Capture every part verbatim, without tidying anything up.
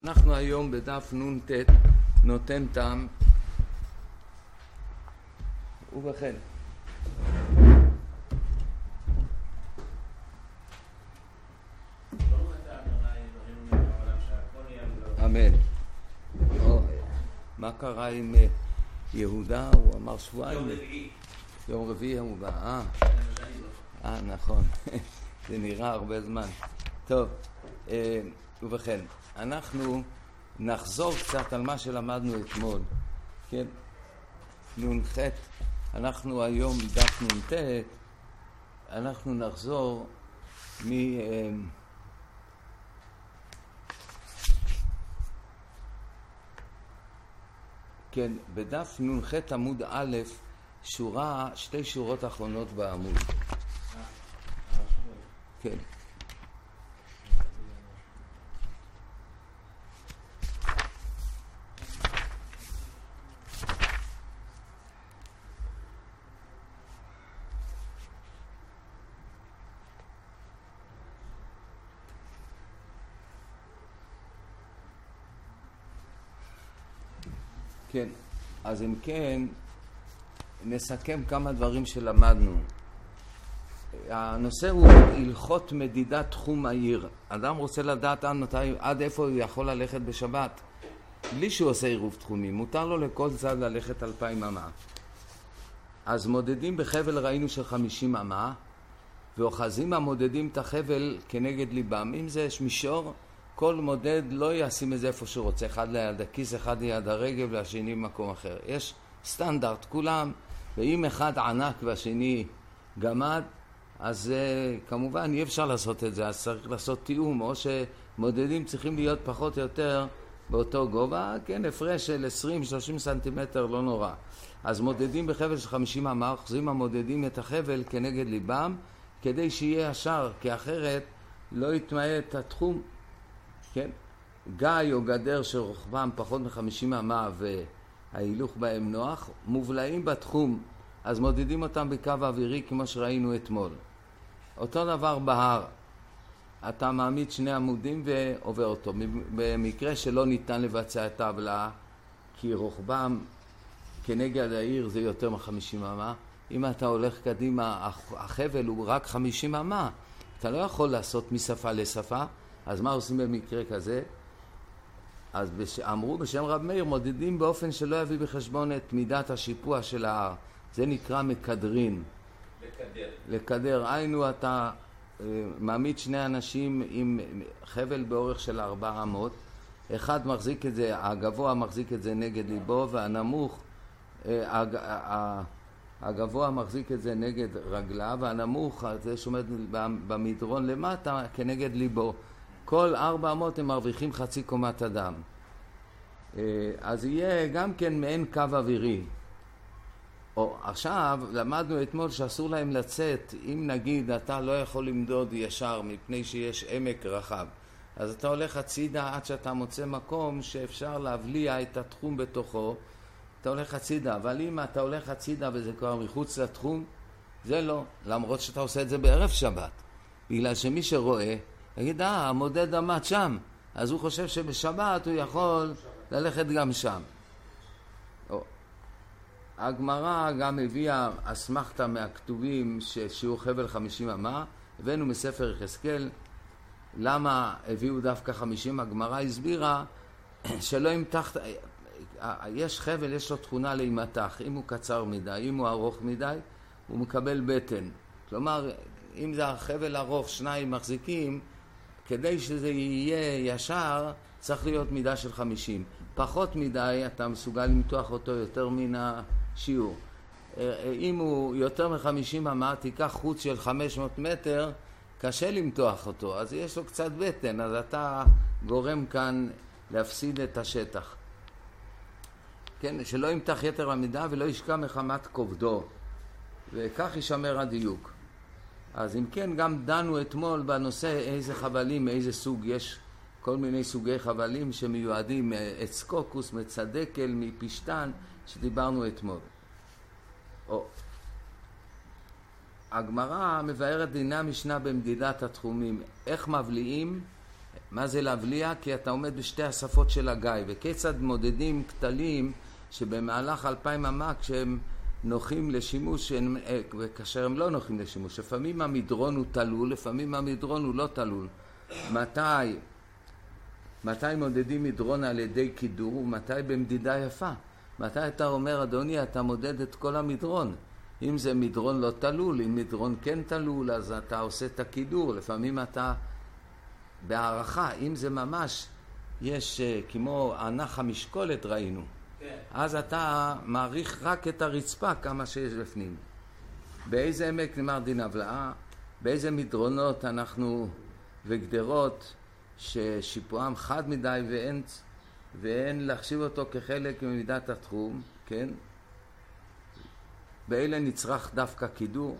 אנחנו היום בדף נ"ט נותן טעם ובכן אמן. מה קרה עם יהודה? הוא אמר שבועיים, יום רביעי הוא בא. אה, אה נכון. זה נראה הרבה זמן. טוב, ובכן אנחנו נחזור קצת על מה שלמדנו אתמול. כן, נ"ח, אנחנו היום דף נ"ט, אנחנו נחזור מ... כן, בדף נ"ח עמוד א', שורה, שתי שורות אחרונות בעמוד. כן. כן, אז אם כן, נסכם כמה דברים שלמדנו. הנושא הוא הלכות מדידת תחום העיר. אדם רוצה לדעת עד, מתי, עד איפה הוא יכול ללכת בשבת. בלי שהוא עושה עירוב תחומים, מותר לו לכל צד ללכת אלפיים אמה. אז מודדים בחבל ראינו של חמישים אמה, ואוחזים המודדים את החבל כנגד ליבם. אם זה יש מישור, כל מודד לא ישים את זה איפה שהוא רוצה, אחד ליד הכיס, אחד ליד הרגל והשני במקום אחר. יש סטנדרט כולם, ואם אחד ענק והשני גמד, אז uh, כמובן אי אפשר לעשות את זה, אז צריך לעשות תיאום, או שמודדים צריכים להיות פחות או יותר באותו גובה, כן, הפרש של עשרים שלושים סנטימטר לא נורא. אז מודדים בחבל של חמישים אמה, אוחזים המודדים את החבל כנגד ליבם, כדי שיהיה ישר, כי אחרת לא יתמעט התחום. כן, גיא או גדר שרוחבם פחות מ-חמישים אמה וההילוך בהם נוח, מובלעים בתחום, אז מודדים אותם בקו אווירי כמו שראינו אתמול. אותו דבר בהר, אתה מעמיד שני עמודים ועובר אותו. במקרה שלא ניתן לבצע את העבלה, כי רוחבם כנגד העיר זה יותר מ-חמישים אמה, אם אתה הולך קדימה, החבל הוא רק חמישים אמה, אתה לא יכול לעשות משפה לשפה. אז מה עושים במקרה כזה? אז בש... אמרו בשם רב מאיר, מודדים באופן שלא יביא בחשבון את מידת השיפוע של ההר. זה נקרא מקדרין. לקדר. לקדר. היינו אתה אה, מעמיד שני אנשים עם חבל באורך של ארבע אמות. אחד מחזיק את זה, הגבוה מחזיק את זה נגד ליבו, והנמוך, אה, הג... הגבוה מחזיק את זה נגד רגלה, והנמוך, זה שעומד במדרון למטה, כנגד ליבו. כל ארבע אמות הם מרוויחים חצי קומת אדם. אז יהיה גם כן מעין קו אווירי. או, עכשיו למדנו אתמול שאסור להם לצאת, אם נגיד אתה לא יכול למדוד ישר מפני שיש עמק רחב, אז אתה הולך הצידה עד שאתה מוצא מקום שאפשר להבליע את התחום בתוכו, אתה הולך הצידה. אבל אם אתה הולך הצידה וזה כבר מחוץ לתחום, זה לא, למרות שאתה עושה את זה בערב שבת, בגלל שמי שרואה יגיד, אה, המודד עמד שם, אז הוא חושב שבשבת הוא יכול ללכת גם שם. או, הגמרא גם הביאה אסמכתה מהכתובים ששיעור חבל חמישים אמה, הבאנו מספר יחזקאל, למה הביאו דווקא חמישים? הגמרא הסבירה שלא ימתח, יש חבל, יש לו תכונה להימתח, אם הוא קצר מדי, אם הוא ארוך מדי, הוא מקבל בטן. כלומר, אם זה החבל ארוך, שניים מחזיקים, כדי שזה יהיה ישר, צריך להיות מידה של חמישים. פחות מדי, אתה מסוגל למתוח אותו יותר מן השיעור. אם הוא יותר מ-חמישים אמה, תיקח חוץ של חמש מאות מטר, קשה למתוח אותו, אז יש לו קצת בטן, אז אתה גורם כאן להפסיד את השטח. כן, שלא ימתח יתר המידה ולא ישקע מחמת כובדו, וכך ישמר הדיוק. אז אם כן, גם דנו אתמול בנושא איזה חבלים, איזה סוג. יש כל מיני סוגי חבלים שמיועדים, עץ קוקוס, מצדקל, מפשטן, שדיברנו אתמול. או, הגמרא מבארת דיני המשנה במדידת התחומים. איך מבליעים? מה זה להבליע? כי אתה עומד בשתי השפות של הגיא. וכיצד מודדים כתלים שבמהלך אלפיים אמה כשהם נוחים לשימוש, וכאשר הם לא נוחים לשימוש. לפעמים המדרון הוא תלול, לפעמים המדרון הוא לא תלול. מתי? מתי מודדים מדרון על ידי כידור ומתי במדידה יפה? מתי אתה אומר, אדוני, אתה מודד את כל המדרון? אם זה מדרון לא תלול, אם מדרון כן תלול, אז אתה עושה את הכידור. לפעמים אתה בהערכה, אם זה ממש, יש כמו ענך המשקולת ראינו. כן. אז אתה מעריך רק את הרצפה כמה שיש בפנים. באיזה עמק נאמר דין הבלעה, באיזה מדרונות אנחנו וגדרות ששיפועם חד מדי ואין, ואין להחשיב אותו כחלק ממידת התחום, כן? באלה נצרך דווקא כידור.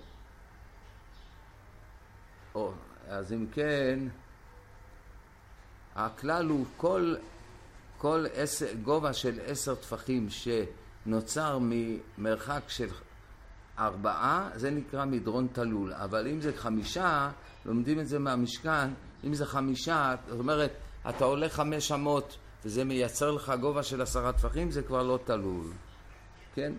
או, אז אם כן, הכלל הוא כל, כל עשר, גובה של עשר טפחים שנוצר ממרחק של ארבעה, זה נקרא מדרון תלול. אבל אם זה חמישה, לומדים את זה מהמשכן, אם זה חמישה, זאת אומרת, אתה עולה חמש אמות וזה מייצר לך גובה של עשרה טפחים, זה כבר לא תלול. כן?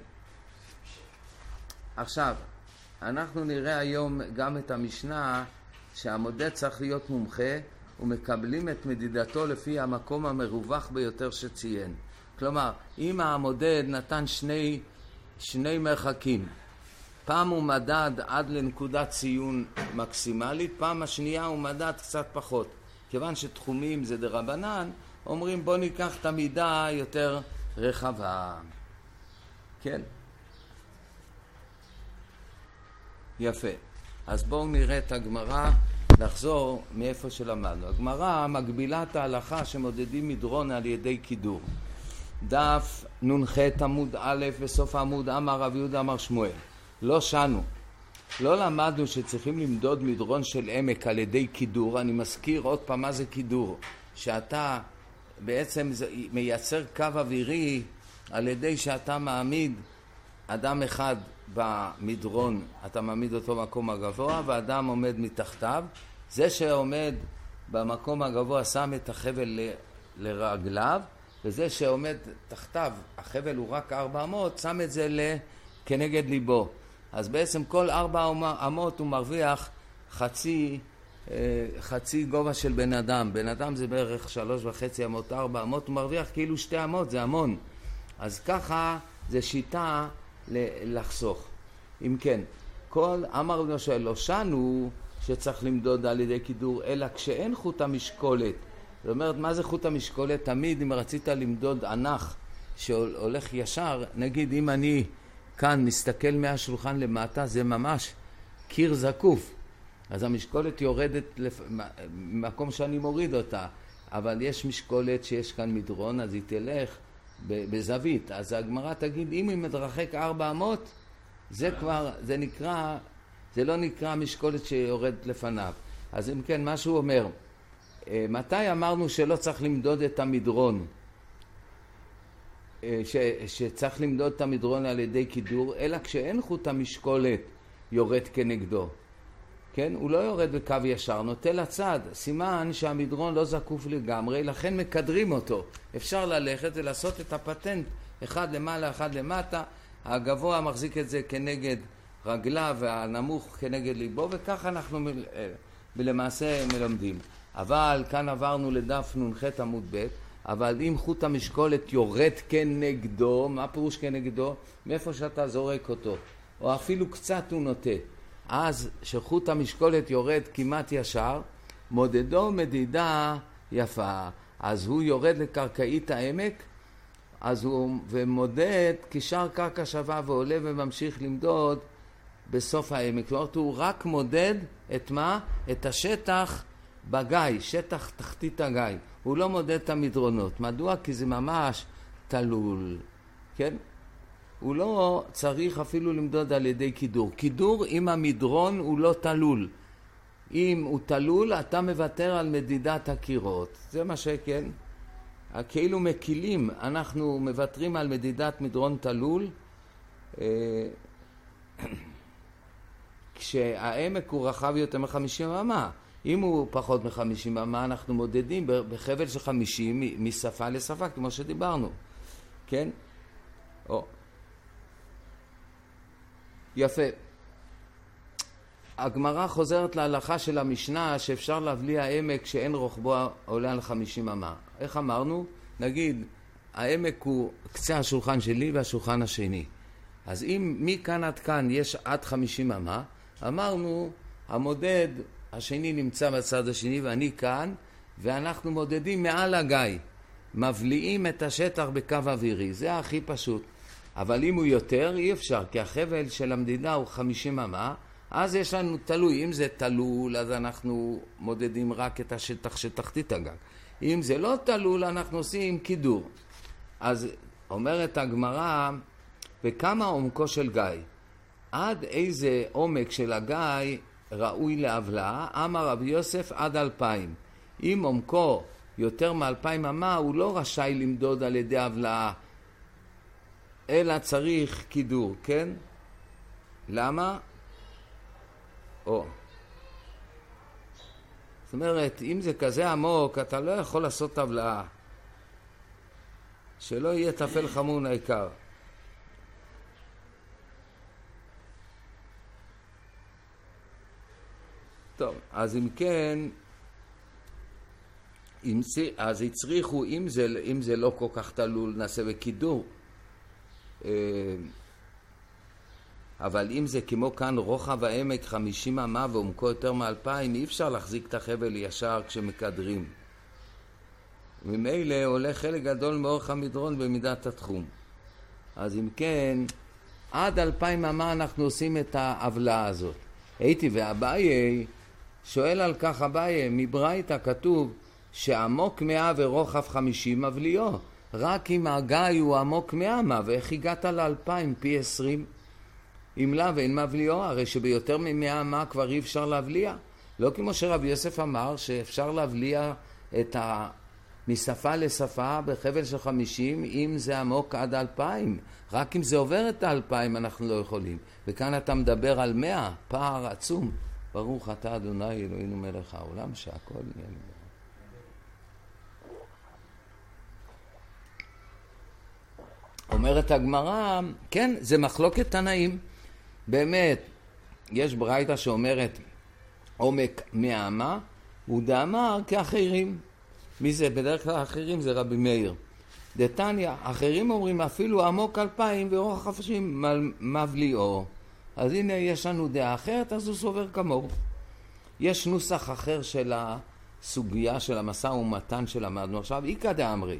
עכשיו, אנחנו נראה היום גם את המשנה שהמודד צריך להיות מומחה ומקבלים את מדידתו לפי המקום המרווח ביותר שציין. כלומר, אם המודד נתן שני, שני מרחקים, פעם הוא מדד עד לנקודת ציון מקסימלית, פעם השנייה הוא מדד קצת פחות. כיוון שתחומים זה דרבנן, אומרים בוא ניקח את המידה יותר רחבה. כן? יפה. אז בואו נראה את הגמרא, לחזור מאיפה שלמדנו. הגמרא מגבילה את ההלכה שמודדים מדרון על ידי כידור. דף נ"ח עמוד א' בסוף העמוד אמר רב יהודה אמר שמואל. לא שנו. לא למדנו שצריכים למדוד מדרון של עמק על ידי כידור. אני מזכיר עוד פעם מה זה כידור. שאתה בעצם מייצר קו אווירי על ידי שאתה מעמיד אדם אחד במדרון, אתה מעמיד אותו במקום הגבוה ואדם עומד מתחתיו. זה שעומד במקום הגבוה שם את החבל ל, לרגליו, וזה שעומד תחתיו, החבל הוא רק ארבע אמות, שם את זה ל, כנגד ליבו. אז בעצם כל ארבע אמות הוא מרוויח חצי, חצי גובה של בן אדם. בן אדם זה בערך שלוש וחצי אמות, ארבע אמות, הוא מרוויח כאילו שתי אמות, זה המון. אז ככה זה שיטה לחסוך. אם כן, כל אמר לו שלא שנו שצריך למדוד על ידי כידור, אלא כשאין חוט המשקולת. זאת אומרת, מה זה חוט המשקולת? תמיד אם רצית למדוד ענך שהולך ישר, נגיד אם אני כאן מסתכל מהשולחן למטה, זה ממש קיר זקוף. אז המשקולת יורדת למקום שאני מוריד אותה. אבל יש משקולת שיש כאן מדרון, אז היא תלך בזווית. אז הגמרא תגיד, אם היא מדרחק ארבע אמות, זה כבר, זה נקרא, זה לא נקרא משקולת שיורד לפניו. אז אם כן, מה שהוא אומר, מתי אמרנו שלא צריך למדוד את המדרון? ש, שצריך למדוד את המדרון על ידי כידור, אלא כשאין חוט המשקולת יורד כנגדו. כן? הוא לא יורד בקו ישר, נוטה לצד. סימן שהמדרון לא זקוף לגמרי, לכן מקדרים אותו. אפשר ללכת ולעשות את הפטנט, אחד למעלה, אחד למטה. הגבוה מחזיק את זה כנגד רגליו והנמוך כנגד ליבו, וכך אנחנו מ... למעשה מלמדים. אבל כאן עברנו לדף נ"ח עמוד ב', אבל אם חוט המשקולת יורד כנגדו, מה פירוש כנגדו? מאיפה שאתה זורק אותו, או אפילו קצת הוא נוטה. אז שחוט המשקולת יורד כמעט ישר, מודדו מדידה יפה. אז הוא יורד לקרקעית העמק, אז הוא ומודד כשאר קרקע שווה ועולה וממשיך למדוד בסוף העמק. זאת אומרת, הוא רק מודד את מה? את השטח בגיא, שטח תחתית הגיא. הוא לא מודד את המדרונות. מדוע? כי זה ממש תלול. כן? הוא לא צריך אפילו למדוד על ידי כידור. כידור עם המדרון הוא לא תלול. אם הוא תלול, אתה מוותר על מדידת הקירות. זה מה שכן. כאילו מקילים, אנחנו מוותרים על מדידת מדרון תלול, כשהעמק הוא רחב יותר מ-חמישים אמה. אם הוא פחות מחמישים אמה, אנחנו מודדים בחבל של חמישים משפה לשפה, כמו שדיברנו. כן? או. יפה. הגמרא חוזרת להלכה של המשנה שאפשר להבליע העמק שאין רוחבו עולה על חמישים אמה. איך אמרנו? נגיד, העמק הוא קצה השולחן שלי והשולחן השני. אז אם מכאן עד כאן יש עד חמישים אמה, אמרנו, המודד השני נמצא בצד השני ואני כאן, ואנחנו מודדים מעל הגיא. מבליעים את השטח בקו אווירי. זה הכי פשוט. אבל אם הוא יותר, אי אפשר, כי החבל של המדידה הוא חמישים אמה, אז יש לנו תלוי. אם זה תלול, אז אנחנו מודדים רק את השטח שתחתית הגג. אם זה לא תלול, אנחנו עושים קידור. אז אומרת הגמרא, וכמה עומקו של גיא? עד איזה עומק של הגיא ראוי להבלעה? אמר רבי יוסף עד אלפיים. אם עומקו יותר מאלפיים אמה, הוא לא רשאי למדוד על ידי הבלעה, אלא צריך קידור, כן? למה? או. זאת אומרת, אם זה כזה עמוק, אתה לא יכול לעשות הבלעה. שלא יהיה תפל חמון העיקר. טוב, אז אם כן, אם, אז הצריכו, אם זה, אם זה לא כל כך תלול, נעשה בקידור. אבל אם זה כמו כאן רוחב העמק חמישים אמה ועומקו יותר מאלפיים, אי אפשר להחזיק את החבל ישר כשמקדרים. וממילא עולה חלק גדול מאורך המדרון במידת התחום. אז אם כן, עד אלפיים אמה אנחנו עושים את ההבלעה הזאת. הייתי ואביי שואל על כך, אביי, מברייתא כתוב שעמוק מאה ורוחב חמישים מבליעו. רק אם הגיא הוא עמוק מאה אמה, ואיך הגעת לאלפיים פי עשרים? אם לאו אין מבליעו, הרי שביותר ממאה אמה כבר אי אפשר להבליע. לא כמו שרבי יוסף אמר שאפשר להבליע את ה... משפה לשפה בחבל של חמישים, אם זה עמוק עד אלפיים. רק אם זה עובר את האלפיים אנחנו לא יכולים. וכאן אתה מדבר על מאה, פער עצום. ברוך אתה אדוני אלוהינו מלך העולם שהכל נהיה לדבר. אומרת הגמרא, כן, זה מחלוקת תנאים. באמת, יש ברייתא שאומרת עומק מאה אמה, הוא דאמר כאחרים. מי זה? בדרך כלל האחרים זה רבי מאיר. דתניא, אחרים אומרים אפילו עמוק אלפיים ורוחב חמישים מבליעו. אז הנה יש לנו דעה אחרת, אז הוא סובר כמוהו. יש נוסח אחר של הסוגיה של המשא ומתן שלמדנו עכשיו, איקא דאמרי,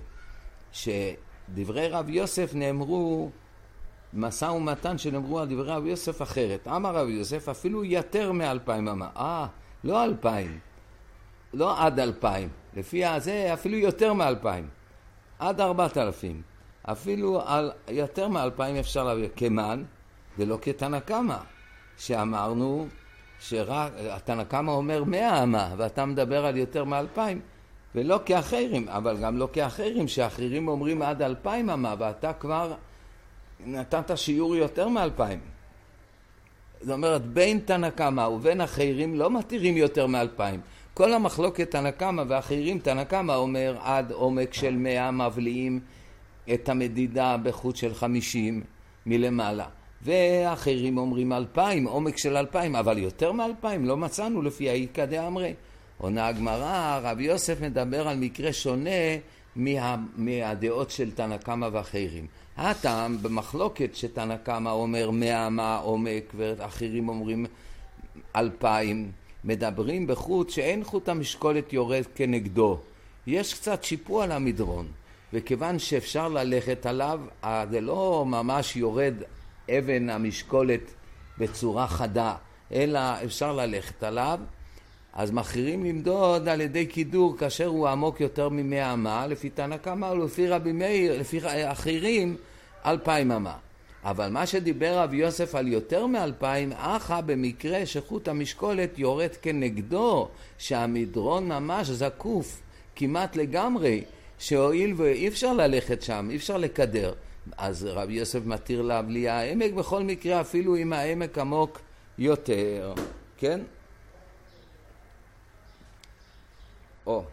שדברי רב יוסף נאמרו, משא ומתן שנאמרו על דברי רב יוסף אחרת. אמר רב יוסף אפילו יותר מאלפיים אמה. אה, לא אלפיים. לא עד אלפיים. לפי הזה אפילו יותר מאלפיים. עד ארבעת אלפים. אפילו על יותר מאלפיים אפשר להביא. כמן, ולא כתנא קמא, שאמרנו שרק, התנא קמא אומר מאה אמה, ואתה מדבר על יותר מאלפיים, ולא כאחרים, אבל גם לא כאחרים, שאחרים אומרים עד אלפיים אמה, ואתה כבר נתת שיעור יותר מאלפיים. זאת אומרת, בין תנא קמא ובין אחרים לא מתירים יותר מאלפיים. כל המחלוקת תנא קמא ואחרים, תנא קמא אומר עד עומק של מאה מבליעים את המדידה בחוט של חמישים מלמעלה. ואחרים אומרים אלפיים, עומק של אלפיים, אבל יותר מאלפיים לא מצאנו לפי האיקא דאמרי. עונה הגמרא, רב יוסף מדבר על מקרה שונה מה, מהדעות של תנא קמא ואחרים. הטעם במחלוקת שתנא קמא אומר מאה אמה עומק ואחרים אומרים אלפיים, מדברים בחוט שאין חוט המשקולת יורד כנגדו. יש קצת שיפוע על המדרון, וכיוון שאפשר ללכת עליו, זה לא ממש יורד אבן המשקולת בצורה חדה, אלא אפשר ללכת עליו, אז מכירים למדוד על ידי קידור כאשר הוא עמוק יותר ממאה אמה, לפי תנא קמא ולפי רבי מאיר, לפי אחרים, אלפיים אמה. אבל מה שדיבר רב יוסף על יותר מאלפיים, אחא במקרה שחוט המשקולת יורד כנגדו, שהמדרון ממש זקוף, כמעט לגמרי, שהואיל ואי אפשר ללכת שם, אי אפשר לקדר. אז רב יוסף מתיר להבליע העמק בכל מקרה, אפילו אם העמק עמוק יותר. כן? או.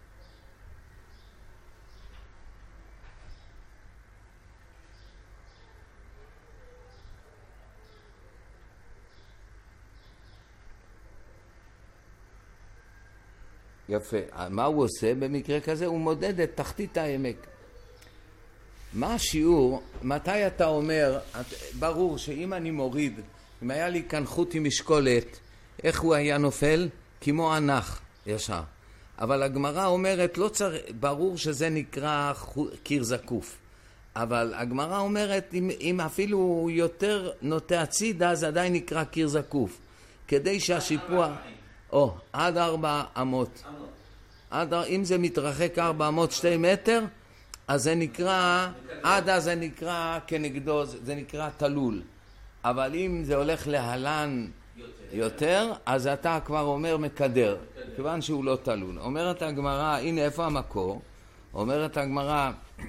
יפה. מה הוא עושה במקרה כזה? הוא מודד את תחתית העמק. מה השיעור? מתי אתה אומר, ברור שאם אני מוריד, אם היה לי כאן חוט עם משקולת, איך הוא היה נופל? כמו ענך ישר. אבל הגמרא אומרת, לא צר... ברור שזה נקרא קיר זקוף. אבל הגמרא אומרת, אם, אם אפילו הוא יותר נוטה הצידה, זה עדיין נקרא קיר זקוף. כדי שהשיפוע... או, עד ארבע אמות. עד, אם זה מתרחק ארבע אמות שתי מטר, אז זה נקרא, עד אז זה נקרא כנגדו, זה נקרא תלול. אבל אם זה הולך להלן יותר, אז אתה כבר אומר מקדר, כיוון שהוא לא תלול. אומרת הגמרא, הנה איפה המקור? אומרת הגמרא,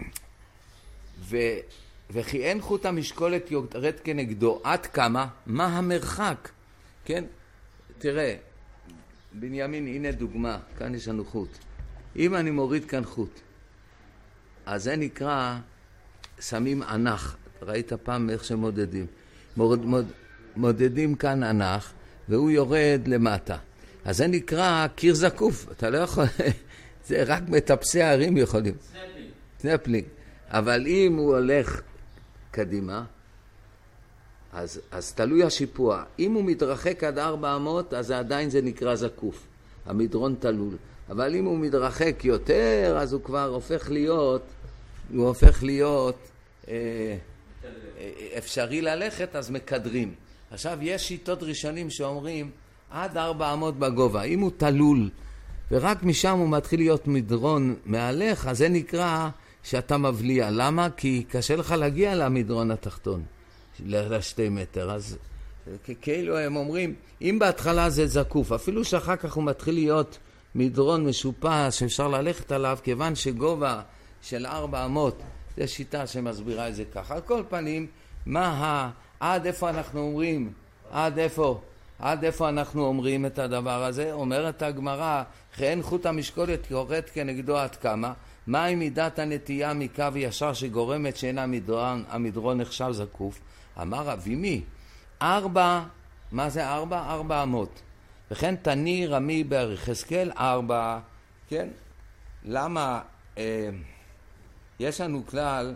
ו... וכי אין חוט המשקולת יורד כנגדו, עד כמה? מה המרחק? כן? תראה, בנימין, הנה דוגמה, כאן יש לנו חוט. אם אני מוריד כאן חוט, אז זה נקרא, שמים ענך. ראית פעם איך שמודדים. מורד, מוד, מודדים כאן ענך, והוא יורד למטה. אז זה נקרא קיר זקוף. אתה לא יכול, זה רק מטפסי הערים יכולים. סנפלינג. סנפלינג. אבל אם הוא הולך קדימה, אז, אז תלוי השיפוע. אם הוא מתרחק עד ארבע אמות, אז עדיין זה נקרא זקוף. המדרון תלול. אבל אם הוא מתרחק יותר, אז הוא כבר הופך להיות, הוא הופך להיות אה, אפשרי ללכת, אז מקדרים. עכשיו, יש שיטות ראשונים שאומרים, עד ארבע אמות בגובה. אם הוא תלול, ורק משם הוא מתחיל להיות מדרון מעליך, אז זה נקרא שאתה מבליע. למה? כי קשה לך להגיע למדרון התחתון. לשתי מטר, אז כאילו הם אומרים, אם בהתחלה זה זקוף, אפילו שאחר כך הוא מתחיל להיות מדרון משופע שאפשר ללכת עליו, כיוון שגובה של ארבע אמות, זו שיטה שמסבירה את זה ככה. על כל פנים, מה ה... עד איפה אנחנו אומרים? עד איפה? עד איפה אנחנו אומרים את הדבר הזה? אומרת הגמרא, אין חוט המשקולת יורד כנגדו עד כמה? מהי מידת הנטייה מקו ישר שגורמת שאין המדרון, המדרון נחשב זקוף? אמר אבימי, ארבע, מה זה ארבע? ארבע אמות. וכן תני רמי ביחזקאל ארבע, כן? למה? אה, יש לנו כלל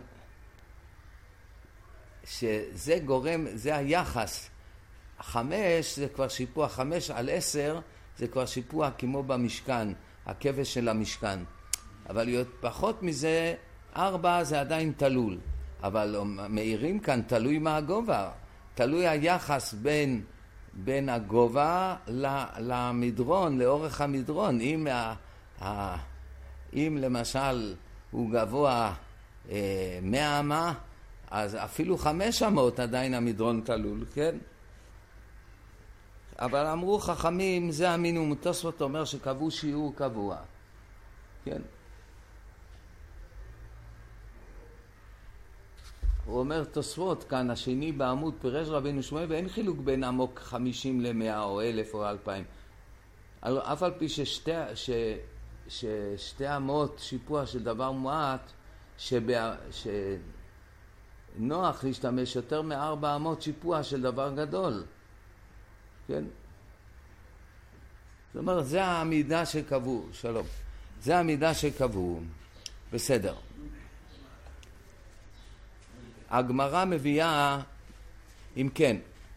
שזה גורם, זה היחס. חמש זה כבר שיפוע, חמש על עשר זה כבר שיפוע כמו במשכן, הכבש של המשכן. אבל פחות מזה, ארבע זה עדיין תלול. אבל מאירים כאן, תלוי מה הגובה. תלוי היחס בין, בין הגובה למדרון, לאורך המדרון. אם, ה, ה, אם למשל הוא גבוה אה, מאה אמה, אז אפילו חמש אמות עדיין המדרון תלול, כן? אבל אמרו חכמים, זה המינימום. תוספות אומר שקבעו שיעור קבוע. כן? הוא אומר תוספות כאן, השני בעמוד פירש רבינו שמואל, ואין חילוק בין עמוק חמישים למאה או אלף או אלפיים. אף על פי ששתי, ש, ששתי אמות שיפוע של דבר מועט, שבא, שנוח להשתמש יותר מארבע אמות שיפוע של דבר גדול. כן? זאת אומרת, זה העמידה שקבעו, שלום. זה העמידה שקבעו. בסדר. הגמרא מביאה, אם כן,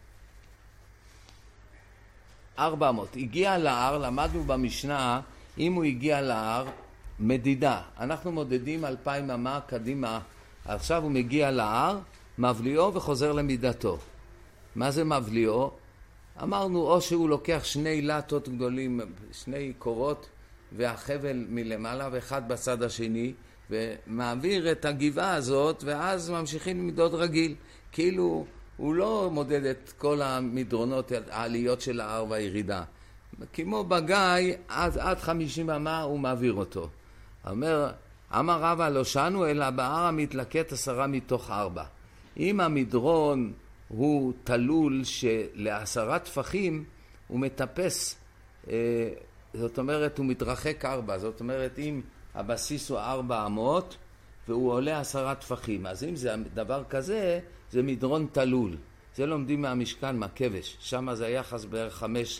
ארבע אמות. הגיע להר, למדנו במשנה, אם הוא הגיע להר, מדידה. אנחנו מודדים אלפיים אמה קדימה. עכשיו הוא מגיע להר, מבליעו וחוזר למידתו. מה זה מבליעו? אמרנו, או שהוא לוקח שני לטות גדולים, שני קורות, והחבל מלמעלה ואחד בצד השני, ומעביר את הגבעה הזאת, ואז ממשיכים למדוד רגיל. כאילו הוא לא מודד את כל המדרונות, העליות של ההר והירידה. כמו בגיא, עד, עד חמישים אמה הוא מעביר אותו. אומר, אמר רבא לא שנו, אלא בהר המתלקט עשרה מתוך ארבע. אם המדרון הוא תלול שלעשרה טפחים, הוא מטפס אה, זאת אומרת, הוא מתרחק ארבע. זאת אומרת, אם הבסיס הוא ארבע אמות, והוא עולה עשרה טפחים. אז אם זה דבר כזה, זה מדרון תלול. זה לומדים מהמשכן, מהכבש. שם זה היחס בערך חמש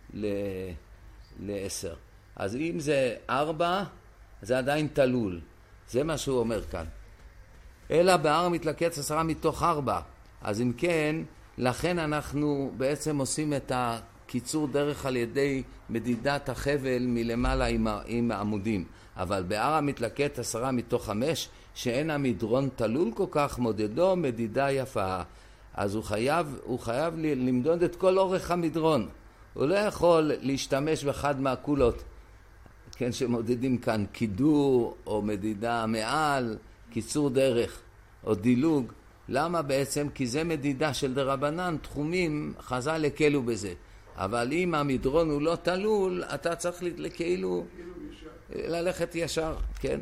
לעשר. אז אם זה ארבע, זה עדיין תלול. זה מה שהוא אומר כאן. אלא בהר מתלקט עשרה מתוך ארבע. אז אם כן, לכן אנחנו בעצם עושים את הקיצור דרך על ידי מדידת החבל מלמעלה עם, עם העמודים. אבל בהר המתלקט עשרה מתוך חמש, שאין המדרון תלול כל כך, מודדו מדידה יפה. אז הוא חייב, הוא חייב למדוד את כל אורך המדרון. הוא לא יכול להשתמש באחד מהקולות, כן, שמודדים כאן קידור או מדידה מעל, קיצור דרך או דילוג. למה בעצם? כי זה מדידה של דרבנן, תחומים, חז"ל הקלו בזה. אבל אם המדרון הוא לא תלול, אתה צריך כאילו ללכת ישר, כן.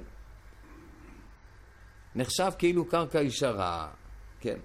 נחשב כאילו קרקע ישרה, כן.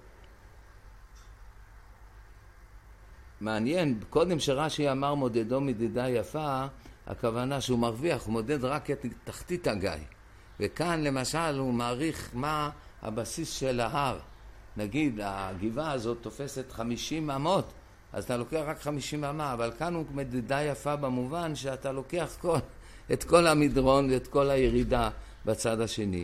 מעניין, קודם שרש"י אמר מודדו מדידה יפה, הכוונה שהוא מרוויח, הוא מודד רק את תחתית הגיא. וכאן למשל הוא מעריך מה הבסיס של ההר. נגיד, הגבעה הזאת תופסת חמישים אמות, אז אתה לוקח רק חמישים אמה, אבל כאן הוא מדידה יפה במובן שאתה לוקח כל, את כל המדרון ואת כל הירידה בצד השני.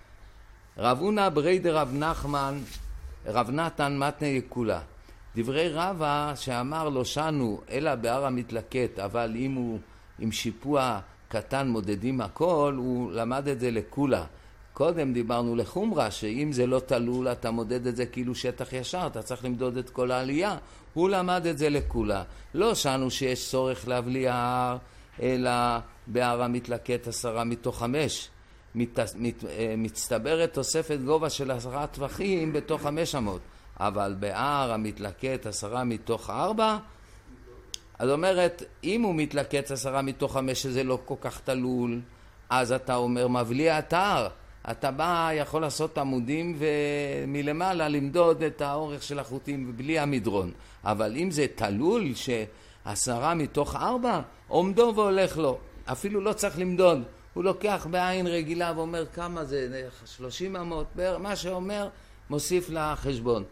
רב הונא ברי דרב נחמן, רב נתן מתנה יקולה. דברי רבא שאמר לא שנו אלא בהר המתלקט, אבל אם הוא עם שיפוע קטן מודדים הכל, הוא למד את זה לקולה. קודם דיברנו לחומרה, שאם זה לא תלול אתה מודד את זה כאילו שטח ישר, אתה צריך למדוד את כל העלייה. הוא למד את זה לקולה. לא שנו שיש צורך להבליע ההר, אלא בהר המתלקט עשרה מתוך חמש. מת, מת, מצטברת תוספת גובה של עשרה טווחים בתוך חמש אמות. אבל בהר המתלקט עשרה מתוך ארבע, אז אומרת, אם הוא מתלקט עשרה מתוך חמש שזה לא כל כך תלול, אז אתה אומר מבליע את ההר. אתה בא, יכול לעשות עמודים ומלמעלה למדוד את האורך של החוטים בלי המדרון. אבל אם זה תלול שעשרה מתוך ארבע, עומדו והולך לו. אפילו לא צריך למדוד. הוא לוקח בעין רגילה ואומר כמה זה, שלושים אמות, מה שאומר מוסיף לחשבון.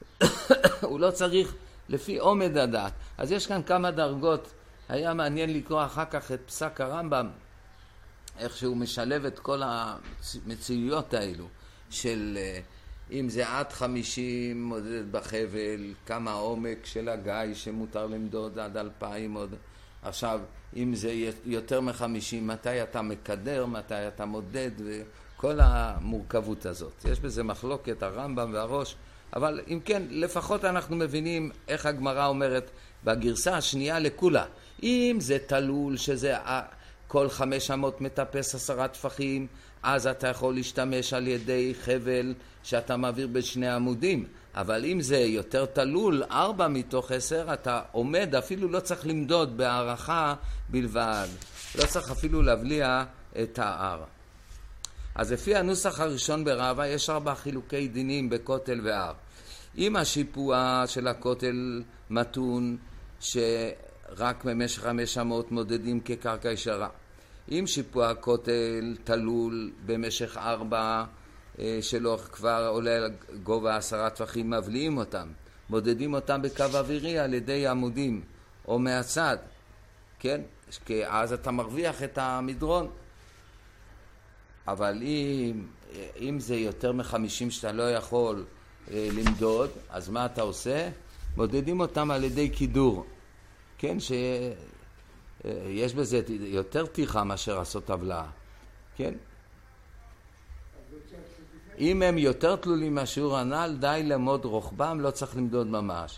הוא לא צריך לפי עומד הדעת. אז יש כאן כמה דרגות. היה מעניין לקרוא אחר כך את פסק הרמב"ם, איך שהוא משלב את כל המציאויות האלו, של אם זה עד חמישים מודד בחבל, כמה העומק של הגיא שמותר למדוד עד אלפיים עוד. עכשיו, אם זה יותר מחמישים, מתי אתה מקדר, מתי אתה מודד, וכל המורכבות הזאת. יש בזה מחלוקת, הרמב"ם והראש, אבל אם כן, לפחות אנחנו מבינים איך הגמרא אומרת בגרסה השנייה לכולה. אם זה תלול, שזה כל חמש אמות מטפס עשרה טפחים, אז אתה יכול להשתמש על ידי חבל שאתה מעביר בשני עמודים. אבל אם זה יותר תלול, ארבע מתוך עשר, אתה עומד, אפילו לא צריך למדוד בהערכה בלבד. לא צריך אפילו להבליע את ההר. אז לפי הנוסח הראשון ברבא, יש ארבע חילוקי דינים בכותל והר. אם השיפוע של הכותל מתון, שרק במשך חמש אמות מודדים כקרקע ישרה. אם שיפוע הכותל תלול במשך ארבע, שלא כבר עולה גובה עשרה טווחים, מבליעים אותם, מודדים אותם בקו אווירי על ידי עמודים או מהצד, כן? כי אז אתה מרוויח את המדרון. אבל אם, אם זה יותר מחמישים שאתה לא יכול אה, למדוד, אז מה אתה עושה? מודדים אותם על ידי קידור, כן? שיש בזה יותר תיחה מאשר לעשות טבלה, כן? אם הם יותר תלולים מהשיעור הנ"ל, די למוד רוחבם, לא צריך למדוד ממש.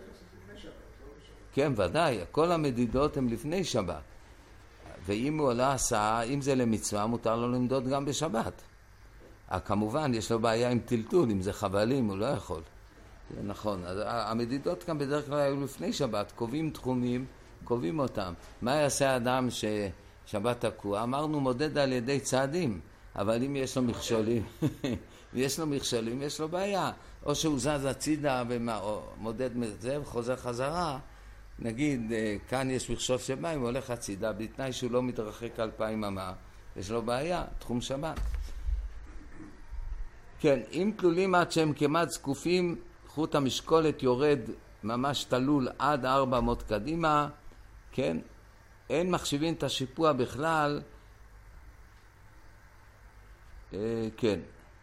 כן, ודאי, כל המדידות הן לפני שבת. ואם הוא לא עשה, אם זה למצווה, מותר לו למדוד גם בשבת. כמובן, יש לו בעיה עם טלטול, אם זה חבלים, הוא לא יכול. זה נכון. אז המדידות כאן בדרך כלל היו לפני שבת, קובעים תחומים, קובעים אותם. מה יעשה האדם ששבת תקוע? אמרנו מודד על ידי צעדים. אבל אם יש לו מכשולים, יש לו מכשולים, יש לו בעיה. או שהוא זז הצידה ומודד זה וחוזר חזרה, נגיד, כאן יש מכשול של מים, הוא הולך הצידה, בתנאי שהוא לא מתרחק אלפיים אמה, יש לו בעיה, תחום שבת. כן, אם תלולים עד שהם כמעט זקופים, חוט המשקולת יורד ממש תלול עד ארבע מאות קדימה, כן? אין מחשיבים את השיפוע בכלל, אה, כן.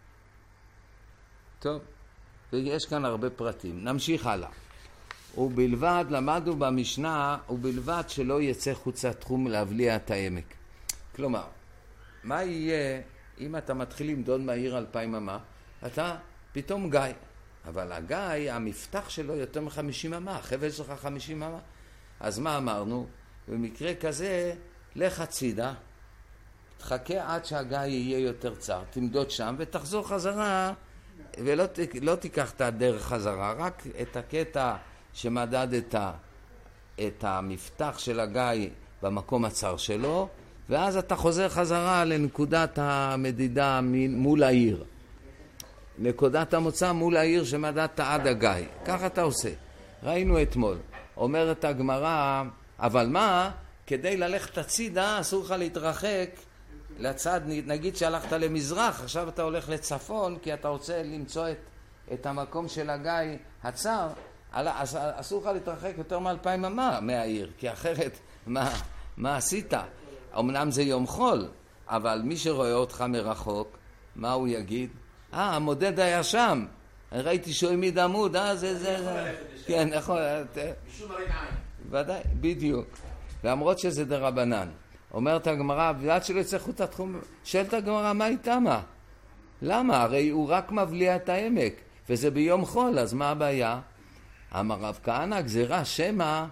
טוב, ויש כאן הרבה פרטים. נמשיך הלאה. ובלבד, למדנו במשנה, ובלבד שלא יצא חוץ התחום להבליע את העמק. כלומר, מה יהיה אם אתה מתחיל למדוד מהעיר אלפיים אמה? אתה פתאום גיא. אבל הגיא, המפתח שלו יותר מ-חמישים אמה, החבל שלך חמישים אמה. אז מה אמרנו? במקרה כזה, לך הצידה, תחכה עד שהגיא יהיה יותר צר, תמדוד שם ותחזור חזרה, ולא לא תיקח את הדרך חזרה, רק את הקטע שמדדת את המפתח של הגיא במקום הצר שלו, ואז אתה חוזר חזרה לנקודת המדידה מול העיר. נקודת המוצא מול העיר שמדדת עד הגיא. ככה אתה עושה. ראינו אתמול. אומרת הגמרא, אבל מה? כדי ללכת הצידה אסור לך להתרחק לצד, נגיד שהלכת למזרח, עכשיו אתה הולך לצפון, כי אתה רוצה למצוא את, את המקום של הגיא הצר, אז אסור לך להתרחק יותר מאלפיים אמה מהעיר, כי אחרת מה, מה עשית? אמנם זה יום חול, אבל מי שרואה אותך מרחוק, מה הוא יגיד? אה, המודד היה שם. ראיתי שהוא העמיד עמוד, אה, זה, זה, זה. כן, נכון. משום מראית עין. ודאי, בדיוק. למרות שזה דרבנן. אומרת הגמרא, ועד שלא יצא חוט התחום, שואלת הגמרא, מה איתה מה? למה? הרי הוא רק מבליע את העמק, וזה ביום חול, אז מה הבעיה? אמר רב כהנא, גזירה שמא,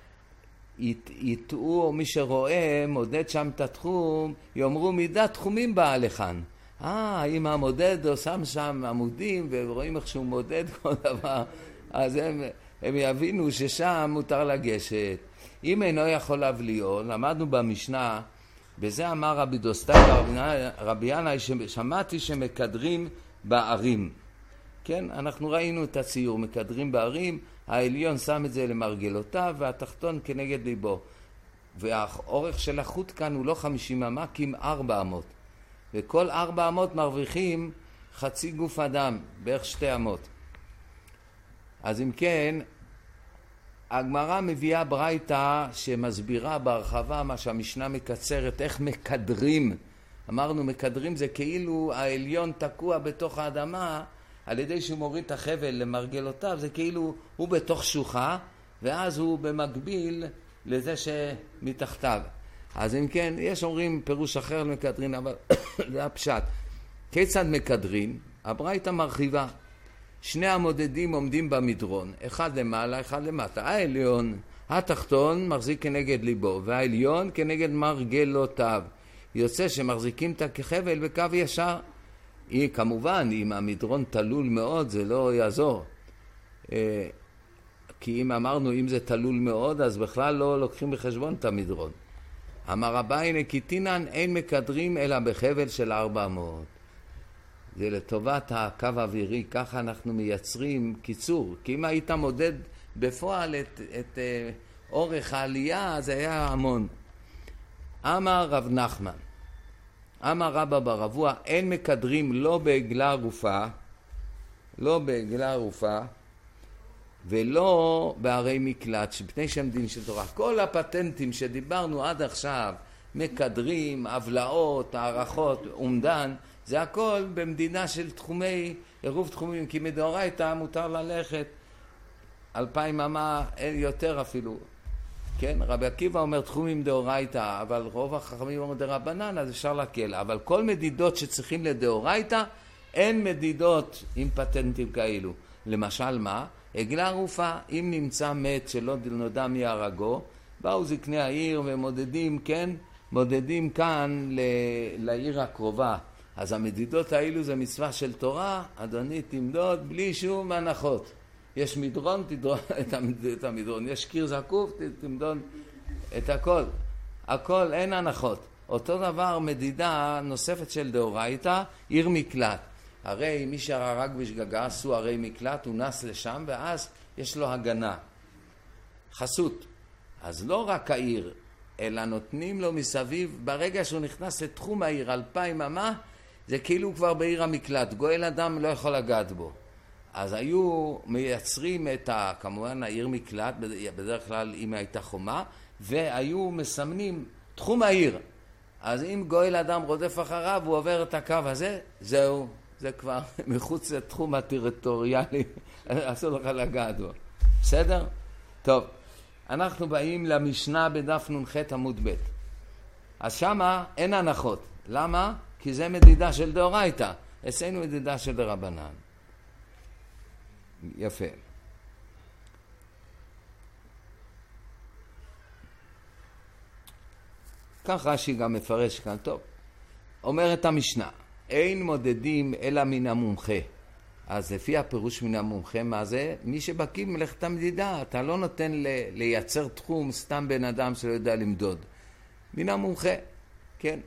יטעו מי שרואה, מודד שם את התחום, יאמרו מידת תחומים באה לכאן. אה, אם המודד או שם שם עמודים, ורואים איך שהוא מודד כל דבר, אז הם, הם יבינו ששם מותר לגשת. אם אינו יכול להבליעו, למדנו במשנה, בזה אמר רבי דוסטאי רבי ינאי, שמעתי שמקדרים בערים. כן, אנחנו ראינו את הציור, מקדרים בערים, העליון שם את זה למרגלותיו, והתחתון כנגד ליבו. והאורך של החוט כאן הוא לא חמישים אמה, כי עם ארבע אמות. וכל ארבע אמות מרוויחים חצי גוף אדם, בערך שתי אמות. אז אם כן, הגמרא מביאה ברייתא שמסבירה בהרחבה מה שהמשנה מקצרת, איך מקדרים. אמרנו מקדרים זה כאילו העליון תקוע בתוך האדמה, על ידי שהוא מוריד את החבל למרגלותיו, זה כאילו הוא בתוך שוחה, ואז הוא במקביל לזה שמתחתיו. אז אם כן, יש אומרים פירוש אחר למקדרין, אבל זה הפשט. כיצד מקדרין? הברייתא מרחיבה. שני המודדים עומדים במדרון, אחד למעלה, אחד למטה. העליון, התחתון מחזיק כנגד ליבו, והעליון כנגד מרגלותיו. יוצא שמחזיקים את החבל בקו ישר. היא, כמובן, אם המדרון תלול מאוד, זה לא יעזור. כי אם אמרנו, אם זה תלול מאוד, אז בכלל לא לוקחים בחשבון את המדרון. אמר רבי נקיטינן, אין מקדרים אלא בחבל של ארבע מאות. זה לטובת הקו האווירי, ככה אנחנו מייצרים קיצור. כי אם היית מודד בפועל את, את uh, אורך העלייה, זה היה המון. אמר רב נחמן, אמר רבא בר אבוה, אין מקדרים לא בעגלה ערופה, לא בעגלה ערופה, ולא בערי מקלט, שבפני שם דין של תורה. כל הפטנטים שדיברנו עד עכשיו, מקדרים, הבלעות, הערכות, אומדן, זה הכל במדינה של תחומי, עירוב תחומים, כי מדאורייתא מותר ללכת אלפיים אמה, יותר אפילו. כן, רבי עקיבא אומר תחומים דאורייתא, אבל רוב החכמים אומרים דרבנן, אז אפשר להקל. אבל כל מדידות שצריכים לדאורייתא, אין מדידות עם פטנטים כאלו. למשל מה? עגלה ערופה, אם נמצא מת שלא נודע מי הרגו, באו זקני העיר ומודדים, כן? מודדים כאן ל... לעיר הקרובה. אז המדידות האלו זה מצווה של תורה, אדוני תמדוד בלי שום הנחות. יש מדרון, תדרון את המדרון. יש קיר זקוף, תמדוד את הכל. הכל, אין הנחות. אותו דבר מדידה נוספת של דאורייתא, עיר מקלט. הרי מי שהרג בשגגה עשו הרי מקלט, הוא נס לשם, ואז יש לו הגנה. חסות. אז לא רק העיר, אלא נותנים לו מסביב, ברגע שהוא נכנס לתחום העיר אלפיים אמה, זה כאילו כבר בעיר המקלט, גואל אדם לא יכול לגעת בו. אז היו מייצרים את, ה, כמובן, העיר מקלט, בדרך כלל אם הייתה חומה, והיו מסמנים תחום העיר. אז אם גואל אדם רודף אחריו, הוא עובר את הקו הזה, זהו, זה כבר מחוץ לתחום הטריטוריאלי, אסור לך לגעת בו. בסדר? טוב, אנחנו באים למשנה בדף נ"ח עמוד ב'. אז שמה אין הנחות. למה? כי זה מדידה של דאורייתא. אצלנו מדידה של דרבנן. יפה. כך רש"י גם מפרש כאן. טוב. אומרת המשנה, אין מודדים אלא מן המומחה. אז לפי הפירוש מן המומחה, מה זה? מי שבקיא מלאכת המדידה. אתה לא נותן ל- לייצר תחום סתם בן אדם שלא יודע למדוד. מן המומחה, כן.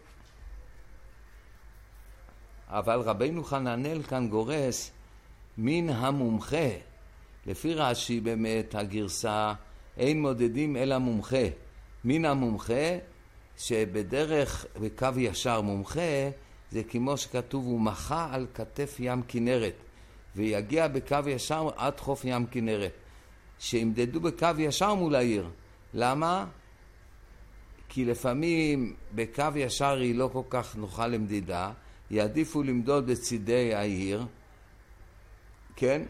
אבל רבינו חננאל כאן גורס מן המומחה. לפי רש"י באמת הגרסה אין מודדים אלא מומחה. מן המומחה שבדרך בקו ישר מומחה זה כמו שכתוב הוא מחה על כתף ים כנרת ויגיע בקו ישר עד חוף ים כנרת. שימדדו בקו ישר מול העיר. למה? כי לפעמים בקו ישר היא לא כל כך נוחה למדידה, יעדיפו למדוד בצידי העיר, כן?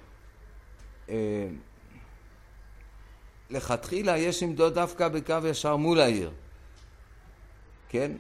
לכתחילה יש למדוד דווקא בקו ישר מול העיר, כן?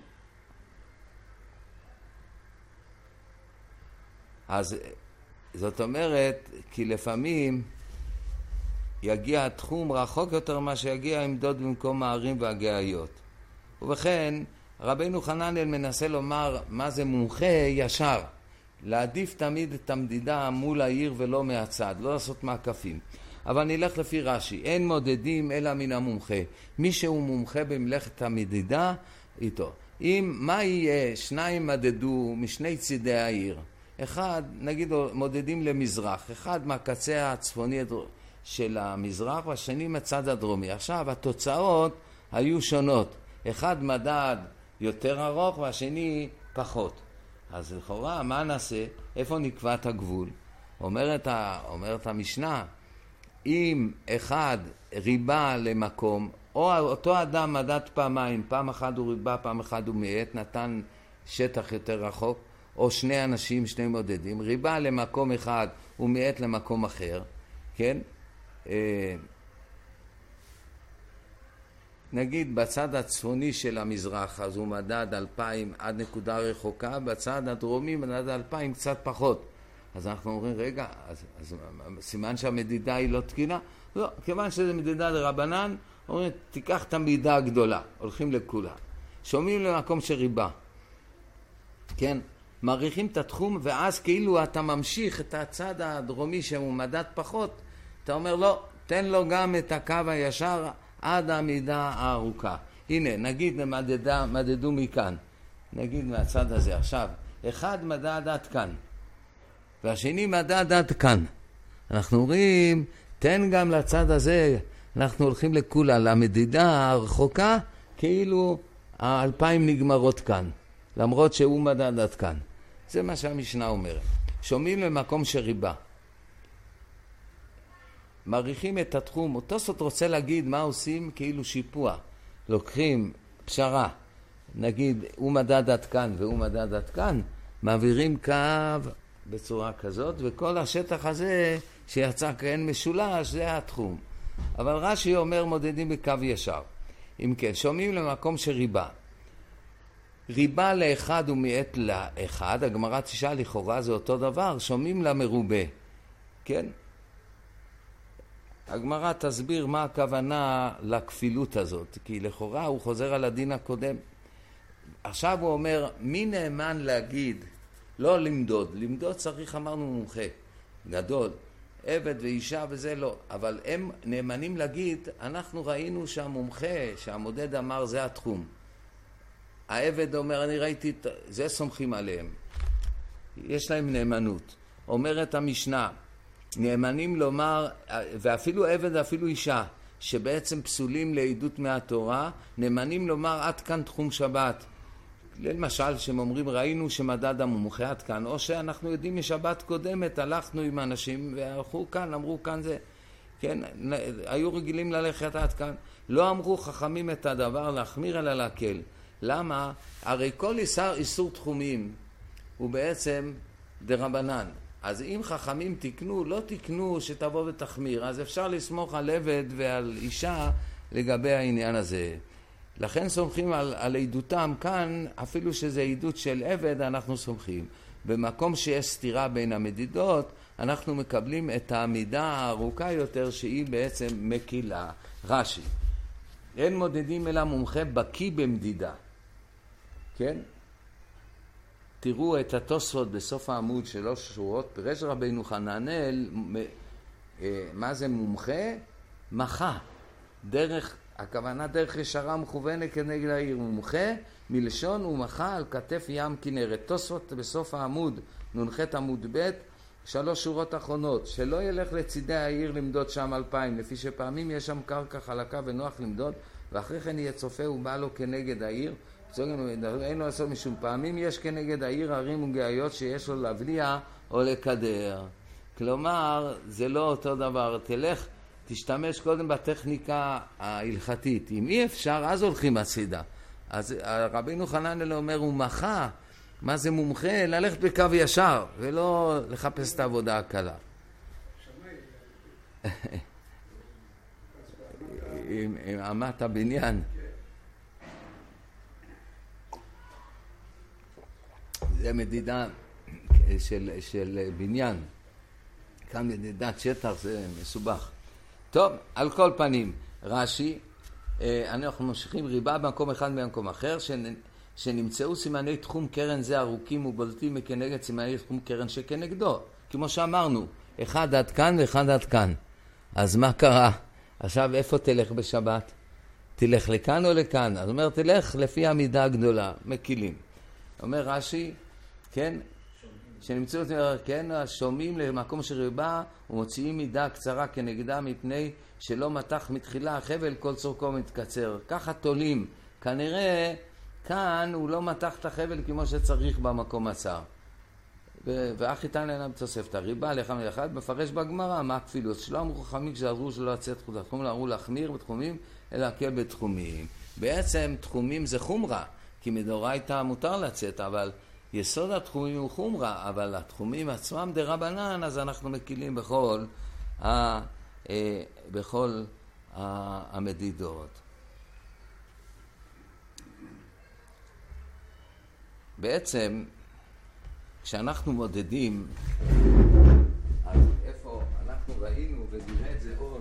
אז זאת אומרת, כי לפעמים יגיע התחום רחוק יותר מה שיגיע למדוד במקום הערים והגאיות. ובכן, רבינו חננאל מנסה לומר מה זה מומחה ישר. להעדיף תמיד את המדידה מול העיר ולא מהצד, לא לעשות מעקפים. אבל נלך לפי רש"י, אין מודדים אלא מן המומחה. מי שהוא מומחה במלאכת המדידה, איתו. אם מה יהיה, שניים מדדו משני צידי העיר. אחד, נגיד מודדים למזרח, אחד מהקצה הצפוני של המזרח והשני מהצד הדרומי. עכשיו התוצאות היו שונות. אחד מדד יותר ארוך והשני פחות. אז לכאורה, מה נעשה? איפה נקבע את הגבול? אומרת, ה, אומרת המשנה, אם אחד ריבה למקום, או אותו אדם מדד פעמיים, פעם אחת הוא ריבה, פעם אחת הוא מעט, נתן שטח יותר רחוק, או שני אנשים, שני מודדים, ריבה למקום אחד ומעט למקום אחר, כן? נגיד בצד הצפוני של המזרח, אז הוא מדד אלפיים עד נקודה רחוקה, בצד הדרומי מדד אלפיים קצת פחות. אז אנחנו אומרים, רגע, אז, אז סימן שהמדידה היא לא תקינה? לא, כיוון שזה מדידה לרבנן, אומרים, תיקח את המדידה הגדולה, הולכים לכולה. שומעים למקום שריבה. כן? מעריכים את התחום, ואז כאילו אתה ממשיך את הצד הדרומי שהוא מדד פחות, אתה אומר, לא, תן לו גם את הקו הישר עד המידה הארוכה. הנה, נגיד מדדה, מדדו מכאן. נגיד מהצד הזה. עכשיו, אחד מדד עד כאן, והשני מדד עד כאן. אנחנו אומרים, תן גם לצד הזה, אנחנו הולכים לכולה, למדידה הרחוקה, כאילו האלפיים נגמרות כאן, למרות שהוא מדד עד כאן. זה מה שהמשנה אומרת. שומעים למקום שריבה. מעריכים את התחום. אותו סוד רוצה להגיד מה עושים כאילו שיפוע. לוקחים פשרה. נגיד, הוא מדד עד כאן והוא מדד עד כאן. מעבירים קו בצורה כזאת, וכל השטח הזה שיצא כאן משולש, זה התחום. אבל רש"י אומר מודדים בקו ישר. אם כן, שומעים למקום שריבה. ריבה לאחד ומעט לאחד, הגמרא תשאל לכאורה זה אותו דבר, שומעים למרובה. כן? הגמרא תסביר מה הכוונה לכפילות הזאת, כי לכאורה הוא חוזר על הדין הקודם. עכשיו הוא אומר, מי נאמן להגיד, לא למדוד, למדוד צריך אמרנו מומחה, גדול, עבד ואישה וזה לא, אבל הם נאמנים להגיד, אנחנו ראינו שהמומחה, שהמודד אמר זה התחום. העבד אומר, אני ראיתי, זה סומכים עליהם. יש להם נאמנות. אומרת המשנה, נאמנים לומר, ואפילו עבד ואפילו אישה, שבעצם פסולים לעדות מהתורה, נאמנים לומר עד כאן תחום שבת. למשל, שהם אומרים ראינו שמדד המומחה עד כאן, או שאנחנו יודעים משבת קודמת, הלכנו עם אנשים והלכו כאן, אמרו כאן זה, כן, היו רגילים ללכת עד כאן. לא אמרו חכמים את הדבר להחמיר אלא להקל. למה? הרי כל איסור, איסור תחומים הוא בעצם דרבנן. אז אם חכמים תקנו, לא תקנו שתבוא ותחמיר, אז אפשר לסמוך על עבד ועל אישה לגבי העניין הזה. לכן סומכים על, על עדותם כאן, אפילו שזה עדות של עבד, אנחנו סומכים. במקום שיש סתירה בין המדידות, אנחנו מקבלים את העמידה הארוכה יותר שהיא בעצם מקילה. רש"י, אין מודדים אלא מומחה בקי במדידה. כן? תראו את התוספות בסוף העמוד שלוש שורות, פירש רבינו חננאל, מה זה מומחה? מחה. דרך, הכוונה דרך ישרה מכוונת כנגד העיר. מומחה מלשון ומחה על כתף ים כנרת. תוספות בסוף העמוד, נ"ח עמוד ב', שלוש שורות אחרונות, שלא ילך לצידי העיר למדוד שם אלפיים, לפי שפעמים יש שם קרקע חלקה ונוח למדוד, ואחרי כן יהיה צופה ובא לו כנגד העיר, אין לו לעשות משום. פעמים יש כנגד העיר ערים וגאיות שיש לו להבליע או לקדר. כלומר, זה לא אותו דבר. תלך, תשתמש קודם בטכניקה ההלכתית. אם אי אפשר, אז הולכים הצידה. אז רבינו חננאל אומר, הוא מחה, מה זה מומחה? ללכת בקו ישר, ולא לחפש את העבודה הקלה. עם אמת הבניין. זה מדידה של, של בניין. כאן מדידת שטח זה מסובך. טוב, על כל פנים, רש"י, אנחנו ממשיכים ריבה במקום אחד במקום אחר, שנמצאו סימני תחום קרן זה ארוכים ובולטים כנגד סימני תחום קרן שכנגדו. כמו שאמרנו, אחד עד כאן ואחד עד כאן. אז מה קרה? עכשיו איפה תלך בשבת? תלך לכאן או לכאן? אז אומר, תלך לפי המידה הגדולה, מקילים. אומר רש"י, כן, שנמצאו, כן, השומעים למקום שריבה ומוציאים מידה קצרה כנגדה מפני שלא מתח מתחילה החבל כל צורכו מתקצר. ככה תולים. כנראה כאן הוא לא מתח את החבל כמו שצריך במקום הצר. ואך איתן להם תוספת הריבה לחם לאחד, מפרש בגמרא מה הכפילות. שלא אמרו חכמים כשעזרו שלא יצאת תחום לתחום, אמרו להחמיר בתחומים אלא להקל בתחומים. בעצם תחומים זה חומרה, כי מדאורייתא מותר לצאת, אבל יסוד התחומים הוא חומרה, אבל התחומים עצמם דרבנן, אז אנחנו מקילים בכל, ה, אה, בכל ה, המדידות. בעצם, כשאנחנו מודדים, אז איפה אנחנו ראינו ונראה את זה עוד.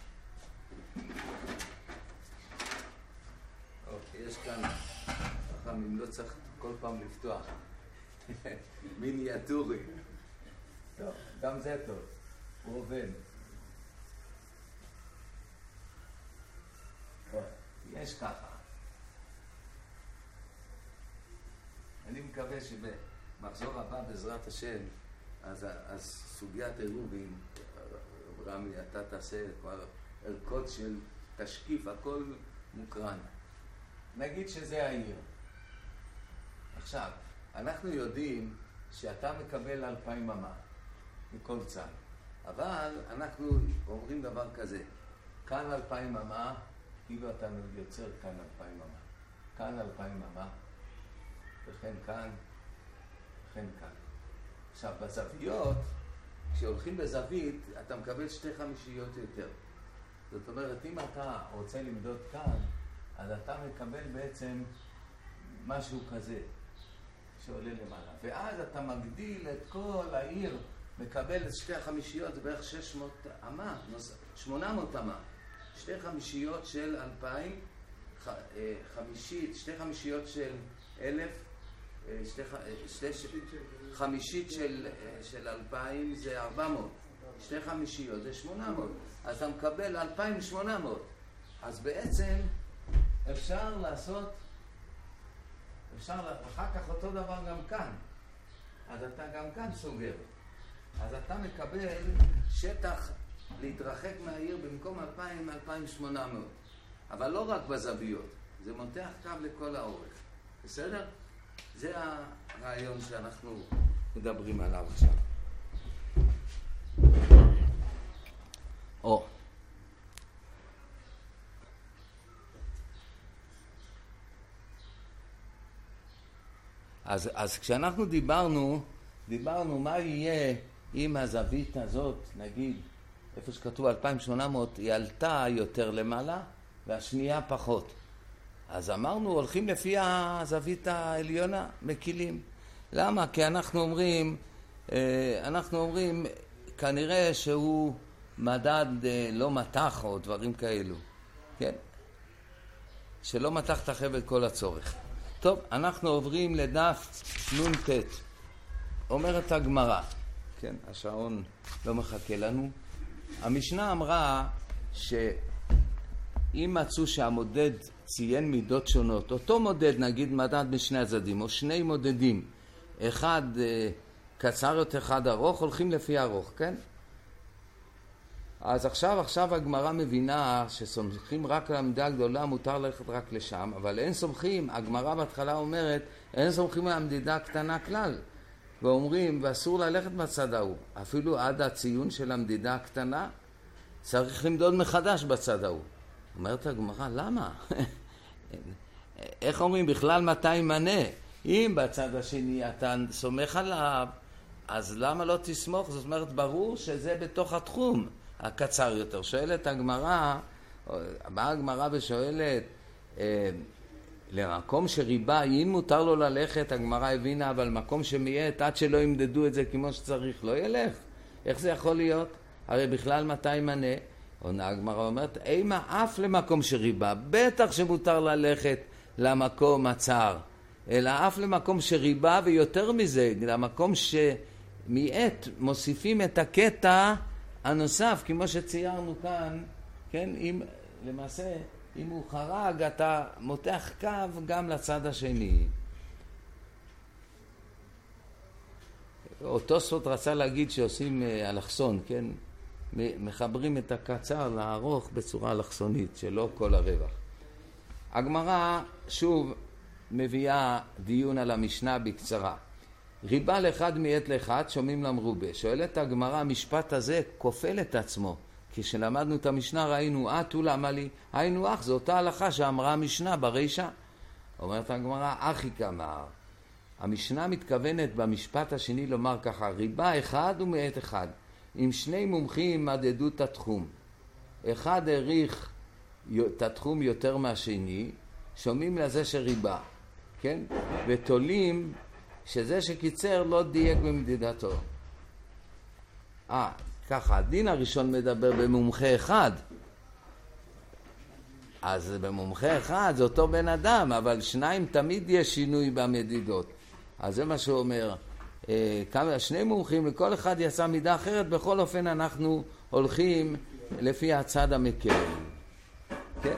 אוקיי, יש כאן, חכמים, לא צריך כל פעם לפתוח. מיניאטורי. טוב, גם זה טוב. הוא עובד. טוב, יש ככה. אני מקווה שבמחזור הבא בעזרת השם, אז, אז סוגיית עירובין, רמי, אתה תעשה כבר ערכות של תשקיף, הכל מוקרן. נגיד שזה העיר. עכשיו, אנחנו יודעים שאתה מקבל אלפיים אמה מכל צד, אבל אנחנו אומרים דבר כזה, כאן אלפיים אמה, כאילו אתה יוצר כאן אלפיים אמה, כאן אלפיים אמה, וכן כאן, וכן כאן. עכשיו, בזוויות, כשהולכים בזווית, אתה מקבל שתי חמישיות יותר. זאת אומרת, אם אתה רוצה למדוד כאן, אז אתה מקבל בעצם משהו כזה. שעולה למעלה. ואז אתה מגדיל את כל העיר, מקבל את שתי החמישיות, זה בערך שש מאות אמה, שמונה מאות אמה. שתי חמישיות של אלפיים, חמישית, שתי חמישיות של אלף, שתי, שתי, חמישית של, של אלפיים זה ארבע מאות. שתי חמישיות זה שמונה מאות. אז אתה מקבל אלפיים ושמונה מאות. אז בעצם אפשר לעשות אפשר אחר כך אותו דבר גם כאן. אז אתה גם כאן סוגר. אז אתה מקבל שטח להתרחק מהעיר במקום אלפיים, אלפיים ושמונה מאות. אבל לא רק בזוויות, זה מותח קו לכל האורך. בסדר? זה הרעיון שאנחנו מדברים עליו עכשיו. או. אז, אז כשאנחנו דיברנו, דיברנו מה יהיה אם הזווית הזאת, נגיד, איפה שכתוב אלפיים ושמונה מאות, היא עלתה יותר למעלה והשנייה פחות. אז אמרנו, הולכים לפי הזווית העליונה, מקילים. למה? כי אנחנו אומרים, אנחנו אומרים, כנראה שהוא מדד לא מתח או דברים כאלו. כן? שלא מתח את החבל כל הצורך. טוב, אנחנו עוברים לדף נ"ט. אומרת הגמרא, כן, השעון לא מחכה לנו. המשנה אמרה שאם מצאו שהמודד ציין מידות שונות, אותו מודד, נגיד מדד משני הצדדים, או שני מודדים, אחד אה, קצר יותר, אחד ארוך, הולכים לפי ארוך, כן? אז עכשיו, עכשיו הגמרא מבינה שסומכים רק על העמדה הגדולה, מותר ללכת רק לשם, אבל אין סומכים, הגמרא בהתחלה אומרת, אין סומכים על המדידה הקטנה כלל, ואומרים, ואסור ללכת בצד ההוא, אפילו עד הציון של המדידה הקטנה, צריך למדוד מחדש בצד ההוא. אומרת הגמרא, למה? איך אומרים, בכלל מתי מנה? אם בצד השני אתה סומך עליו, אז למה לא תסמוך? זאת אומרת, ברור שזה בתוך התחום הקצר יותר. שואלת הגמרא, באה הגמרא ושואלת, אה, למקום שריבה, אם מותר לו ללכת, הגמרא הבינה, אבל מקום שמייט, עד שלא ימדדו את זה כמו שצריך, לא ילך. איך זה יכול להיות? הרי בכלל מתי מנה? עונה הגמרא אומרת, אימה אף למקום שריבה, בטח שמותר ללכת למקום הצר, אלא אף למקום שריבה, ויותר מזה, למקום שמייט מוסיפים את הקטע הנוסף, כמו שציירנו כאן, כן, אם, למעשה, אם הוא חרג, אתה מותח קו גם לצד השני. אותו סוד רצה להגיד שעושים אלכסון, כן? מחברים את הקצר לארוך בצורה אלכסונית, שלא כל הרווח. הגמרא שוב מביאה דיון על המשנה בקצרה. ריבה לאחד מעת לאחד, שומעים למרובה. שואלת הגמרא, המשפט הזה כופל את עצמו. כשלמדנו את המשנה ראינו, אתו למה לי, היינו אח, זו אותה הלכה שאמרה המשנה ברישה. אומרת הגמרא, אחי כמר. המשנה מתכוונת במשפט השני לומר ככה, ריבה אחד ומעת אחד. אם שני מומחים מדדו את התחום, אחד העריך את התחום יותר מהשני, שומעים לזה שריבה, כן? ותולים שזה שקיצר לא דייק במדידתו. אה, ככה, הדין הראשון מדבר במומחה אחד. אז במומחה אחד זה אותו בן אדם, אבל שניים תמיד יש שינוי במדידות. אז זה מה שהוא אומר. כמה, שני מומחים, לכל אחד יצא מידה אחרת, בכל אופן אנחנו הולכים לפי הצד המקל. כן?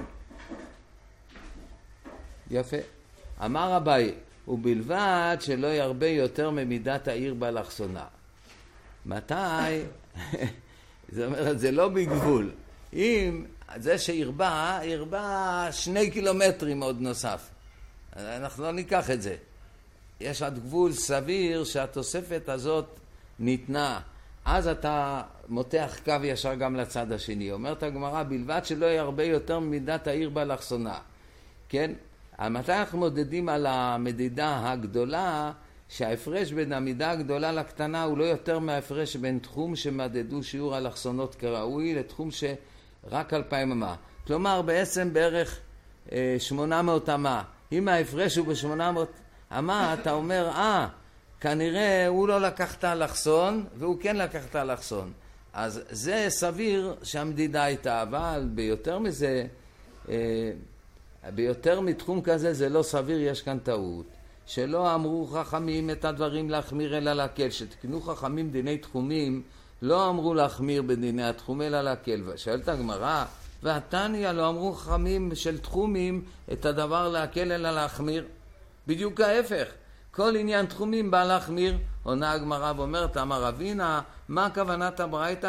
יפה. אמר אביי, ובלבד שלא ירבה יותר ממידת העיר באלכסונה. מתי? זאת אומרת, זה לא בגבול. אם זה שירבה, ירבה שני קילומטרים עוד נוסף. אנחנו לא ניקח את זה. יש עד גבול סביר שהתוספת הזאת ניתנה. אז אתה מותח קו ישר גם לצד השני. אומרת הגמרא, בלבד שלא ירבה יותר ממידת העיר באלכסונה. כן? מתי אנחנו מודדים על המדידה הגדולה, שההפרש בין המידה הגדולה לקטנה הוא לא יותר מההפרש בין תחום שמדדו שיעור אלכסונות כראוי לתחום שרק אלפיים אמה. כלומר בעצם בערך אה, שמונה מאות אמה. אם ההפרש הוא ב-שמונה מאות אמה, אתה אומר, אה, כנראה הוא לא לקח את האלכסון והוא כן לקח את האלכסון. אז זה סביר שהמדידה הייתה, אבל ביותר מזה, אה, ביותר מתחום כזה זה לא סביר, יש כאן טעות. שלא אמרו חכמים את הדברים להחמיר אלא להקל, שתקנו חכמים דיני תחומים, לא אמרו להחמיר בדיני התחום אלא להקל. ושאלת הגמרא, והתניא לא אמרו חכמים של תחומים את הדבר להקל אלא להחמיר. בדיוק ההפך, כל עניין תחומים בא להחמיר. עונה הגמרא ואומרת, אמר רבינה, מה כוונת הברייתא?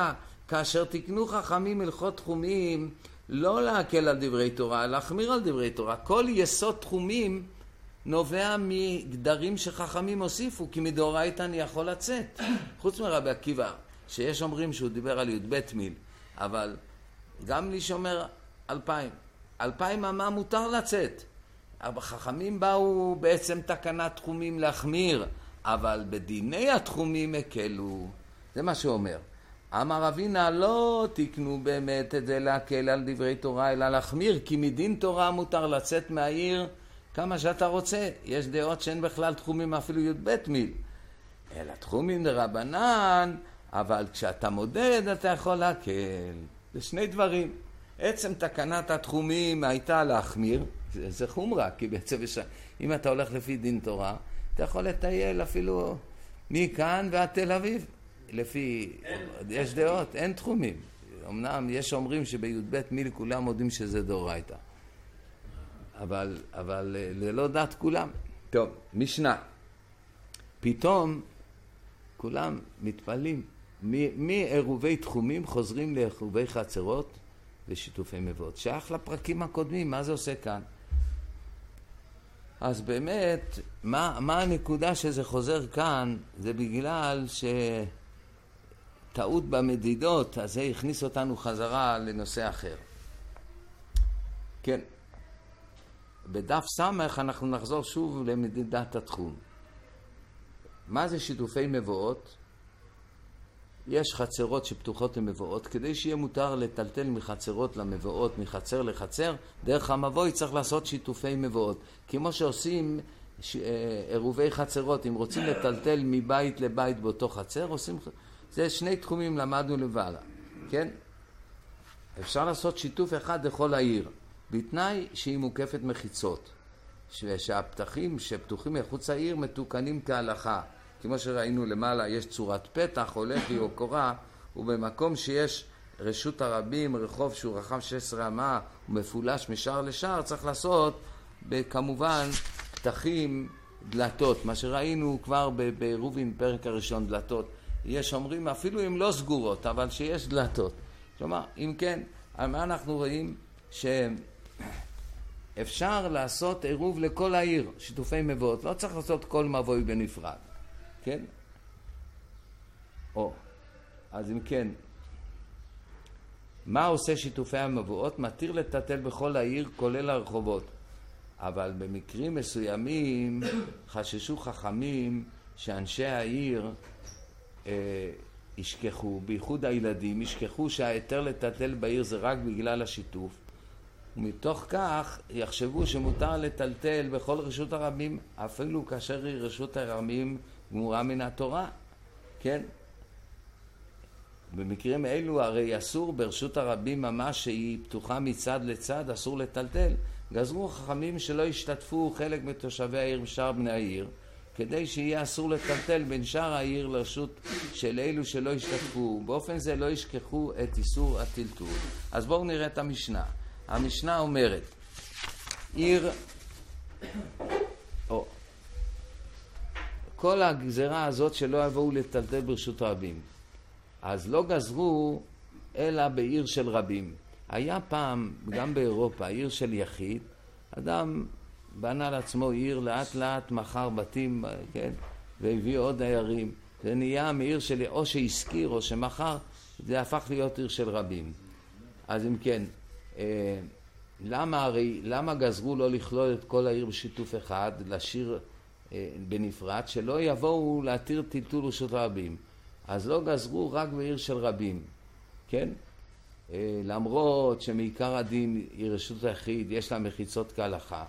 כאשר תקנו חכמים הלכות תחומים, לא להקל על דברי תורה, להחמיר על דברי תורה. כל יסוד תחומים נובע מגדרים שחכמים הוסיפו, כי מדאורייתא אני יכול לצאת. חוץ מרבי עקיבא, שיש אומרים שהוא דיבר על י"ב מיל, אבל גם מי שאומר אלפיים. אלפיים אמה מותר לצאת. החכמים באו בעצם תקנת תחומים להחמיר, אבל בדיני התחומים הקלו. זה מה שהוא אומר. אמר אבינה, לא תקנו באמת את זה להקל על דברי תורה, אלא להחמיר, כי מדין תורה מותר לצאת מהעיר כמה שאתה רוצה. יש דעות שאין בכלל תחומים אפילו י"ב מיל, אלא תחומים דרבנן, אבל כשאתה מודד אתה יכול להקל. זה שני דברים. עצם תקנת התחומים הייתה להחמיר, זה, זה חומרה, כי בעצם אם אתה הולך לפי דין תורה, אתה יכול לטייל אפילו מכאן ועד תל אביב. לפי, יש דעות, אין תחומים. אמנם יש אומרים שבי"ב מיל כולם יודעים שזה דאורייתא. אבל, אבל ללא דעת כולם. טוב, משנה. פתאום כולם מתפעלים. מעירובי תחומים חוזרים לעירובי חצרות ושיתופי מבואות. שייך לפרקים הקודמים, מה זה עושה כאן? אז באמת, מה, מה הנקודה שזה חוזר כאן? זה בגלל שטעות במדידות, אז זה הכניס אותנו חזרה לנושא אחר. כן. בדף סמך אנחנו נחזור שוב למדידת התחום. מה זה שיתופי מבואות? יש חצרות שפתוחות למבואות, כדי שיהיה מותר לטלטל מחצרות למבואות, מחצר לחצר, דרך המבוי צריך לעשות שיתופי מבואות. כמו שעושים ש... עירובי חצרות, אם רוצים לטלטל מבית לבית באותו חצר, עושים... זה שני תחומים למדנו לבעלה, כן? אפשר לעשות שיתוף אחד לכל העיר, בתנאי שהיא מוקפת מחיצות, שהפתחים שפתוחים מחוץ העיר מתוקנים כהלכה. כמו שראינו למעלה, יש צורת פתח, הולכי או קורה, ובמקום שיש רשות הרבים, רחוב שהוא רחב שש עשרה אמה, ומפולש משער לשער, צריך לעשות כמובן פתחים, דלתות, מה שראינו כבר בעירובין פרק הראשון, דלתות. יש אומרים אפילו אם לא סגורות, אבל שיש דלתות. כלומר, אם כן, מה אנחנו רואים? שאפשר לעשות עירוב לכל העיר, שיתופי מבואות, לא צריך לעשות כל מבוי בנפרד. כן? או, אז אם כן, מה עושה שיתופי המבואות? מתיר לטלטל בכל העיר, כולל הרחובות. אבל במקרים מסוימים חששו חכמים שאנשי העיר אה, ישכחו, בייחוד הילדים, ישכחו שההיתר לטלטל בעיר זה רק בגלל השיתוף. ומתוך כך יחשבו שמותר לטלטל בכל רשות הרבים, אפילו כאשר היא רשות הרבים גמורה מן התורה, כן? במקרים אלו הרי אסור ברשות הרבים ממש שהיא פתוחה מצד לצד, אסור לטלטל. גזרו חכמים שלא ישתתפו חלק מתושבי העיר בשאר בני העיר, כדי שיהיה אסור לטלטל בין שאר העיר לרשות של אלו שלא ישתתפו. באופן זה לא ישכחו את איסור הטלטול. אז בואו נראה את המשנה. המשנה אומרת, עיר, או, כל הגזרה הזאת שלא יבואו לטלטל ברשות רבים, אז לא גזרו אלא בעיר של רבים. היה פעם, גם באירופה, עיר של יחיד, אדם בנה לעצמו עיר, לאט לאט מחר בתים, כן, והביא עוד דיירים. זה נהיה מעיר של או שהזכיר או שמחר, זה הפך להיות עיר של רבים. אז אם כן, אה, למה הרי, למה גזרו לא לכלול את כל העיר בשיתוף אחד, לשיר אה, בנפרד, שלא יבואו להתיר טלטול רשות רבים? אז לא גזרו רק בעיר של רבים, כן? אה, למרות שמעיקר הדין היא רשות היחיד, יש לה מחיצות כהלכה.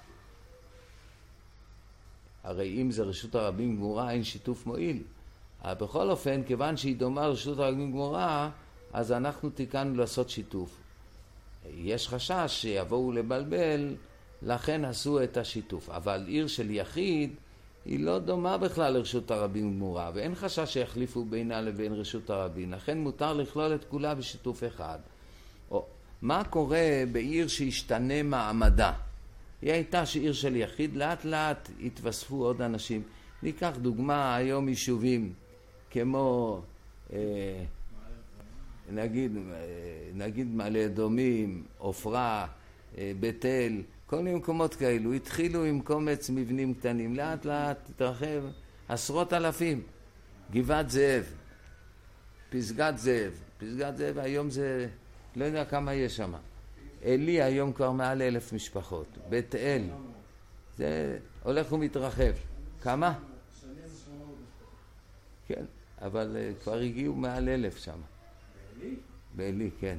הרי אם זה רשות הרבים גמורה, אין שיתוף מועיל. אבל בכל אופן, כיוון שהיא דומה רשות הרבים גמורה, אז אנחנו תיקנו לעשות שיתוף. יש חשש שיבואו לבלבל, לכן עשו את השיתוף. אבל עיר של יחיד היא לא דומה בכלל לרשות הרבים גמורה, ואין חשש שיחליפו בינה לבין רשות הרבים. לכן מותר לכלול את כולה בשיתוף אחד. או, מה קורה בעיר שהשתנה מעמדה? היא הייתה שעיר של יחיד, לאט לאט התווספו עוד אנשים. ניקח דוגמה היום יישובים כמו אה, נגיד, נגיד מעלה אדומים, עופרה, בית אל, כל מיני מקומות כאלו, התחילו עם קומץ מבנים קטנים, לאט לאט התרחב עשרות אלפים. גבעת זאב, פסגת זאב, פסגת זאב היום זה, לא יודע כמה יש שם. אלי היום כבר מעל אלף משפחות, בית אל, זה הולך ומתרחב. כמה? כן, אבל כבר הגיעו מעל אלף שם. באלי? באלי, כן.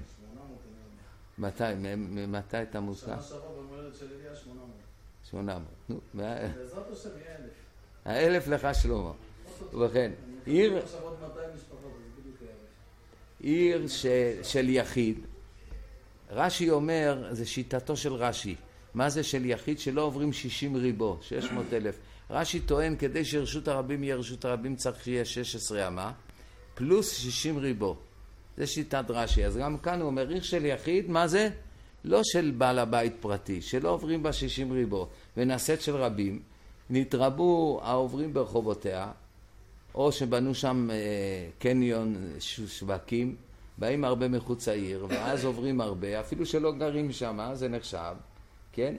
מתי? ממתי אתה מוזכר? שנה שעברה במולדת של אליה שמונה מאות. שמונה מאות, נו. בעזרת השם יהיה אלף. האלף לך שלמה. ובכן, עיר... עכשיו עוד מאתיים משפחות, זה בדיוק אלף. עיר של יחיד. רש"י אומר, זה שיטתו של רש"י. מה זה של יחיד? שלא עוברים שישים ריבו, שש מאות אלף. רש"י טוען, כדי שרשות הרבים יהיה רשות הרבים צריך שיהיה שש עשרה אמה, פלוס שישים ריבו. זה שיטת רש"י. אז גם כאן הוא אומר, עיר של יחיד, מה זה? לא של בעל הבית פרטי, שלא עוברים בה שישים ריבו, ונעשית של רבים, נתרבו העוברים ברחובותיה, או שבנו שם אה, קניון שווקים, באים הרבה מחוץ העיר, ואז עוברים הרבה, אפילו שלא גרים שם, זה נחשב, כן?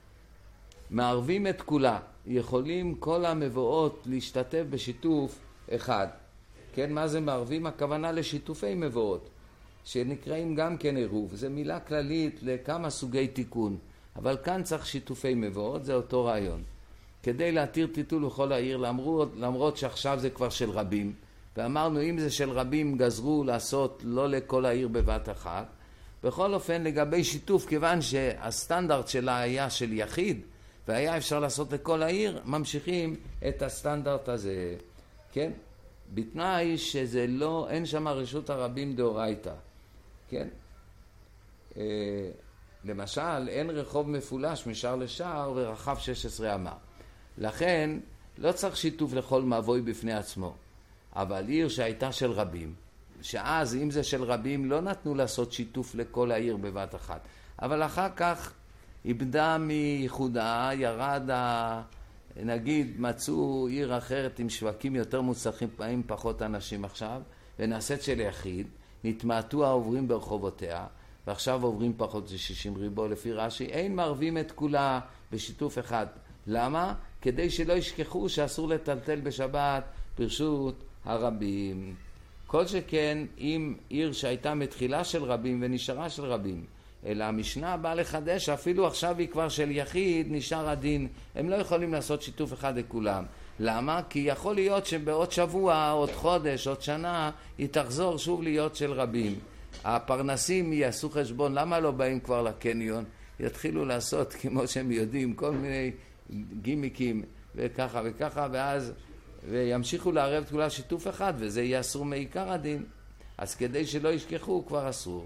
מערבים את כולה, יכולים כל המבואות להשתתף בשיתוף אחד. כן, מה זה מערבים? הכוונה לשיתופי מבואות, שנקראים גם כן עירוב. זה מילה כללית לכמה סוגי תיקון, אבל כאן צריך שיתופי מבואות, זה אותו רעיון. כדי להתיר טיטול לכל העיר, למרות, למרות שעכשיו זה כבר של רבים, ואמרנו אם זה של רבים גזרו לעשות לא לכל העיר בבת אחת. בכל אופן לגבי שיתוף, כיוון שהסטנדרט שלה היה של יחיד, והיה אפשר לעשות לכל העיר, ממשיכים את הסטנדרט הזה, כן? בתנאי שזה לא, אין שם רשות הרבים דאורייתא, כן? אה, למשל, אין רחוב מפולש משער לשער ורחב שש עשרה אמה. לכן, לא צריך שיתוף לכל מבוי בפני עצמו. אבל עיר שהייתה של רבים, שאז אם זה של רבים לא נתנו לעשות שיתוף לכל העיר בבת אחת. אבל אחר כך איבדה מייחודה, ירד ה... נגיד מצאו עיר אחרת עם שווקים יותר מוצלחים, פעמים פחות אנשים עכשיו, ונעשית של יחיד, נתמעטו העוברים ברחובותיה, ועכשיו עוברים פחות שישים ריבו לפי רש"י, אין מערבים את כולה בשיתוף אחד. למה? כדי שלא ישכחו שאסור לטלטל בשבת ברשות הרבים. כל שכן אם עיר שהייתה מתחילה של רבים ונשארה של רבים, אלא המשנה באה לחדש, אפילו עכשיו היא כבר של יחיד, נשאר הדין, הם לא יכולים לעשות שיתוף אחד לכולם. למה? כי יכול להיות שבעוד שבוע, עוד חודש, עוד שנה, היא תחזור שוב להיות של רבים. הפרנסים יעשו חשבון, למה לא באים כבר לקניון? יתחילו לעשות, כמו שהם יודעים, כל מיני גימיקים וככה וככה, ואז וימשיכו לערב כולה שיתוף אחד, וזה יהיה אסור מעיקר הדין. אז כדי שלא ישכחו, כבר אסור.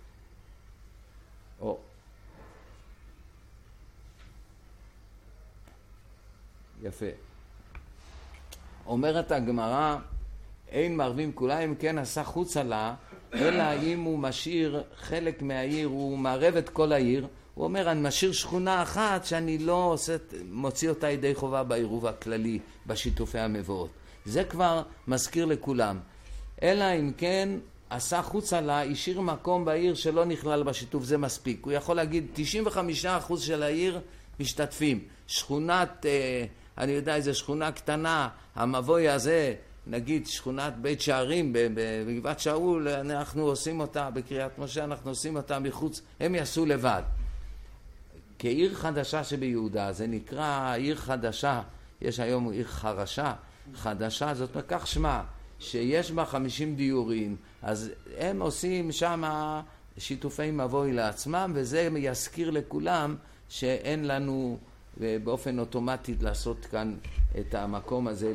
או. יפה. אומרת הגמרא, אין מערבים כולה, אם כן עשה חוצה לה, אלא אם הוא משאיר חלק מהעיר, הוא מערב את כל העיר, הוא אומר, אני משאיר שכונה אחת שאני לא עושה, מוציא אותה ידי חובה בעירוב הכללי, בשיתופי המבואות. זה כבר מזכיר לכולם. אלא אם כן עשה חוצה לה, השאיר מקום בעיר שלא נכלל בשיתוף, זה מספיק. הוא יכול להגיד, תשעים וחמישה אחוז של העיר משתתפים. שכונת, אה, אני יודע, איזו שכונה קטנה, המבוי הזה, נגיד שכונת בית שערים בגבעת שאול, אנחנו עושים אותה, בקריית משה אנחנו עושים אותה מחוץ, הם יעשו לבד. כעיר חדשה שביהודה, זה נקרא עיר חדשה, יש היום עיר חרשה, חדשה, זאת מכך שמה, שיש בה חמישים דיורים, אז הם עושים שם שיתופי מבוי לעצמם, וזה יזכיר לכולם שאין לנו באופן אוטומטי לעשות כאן את המקום הזה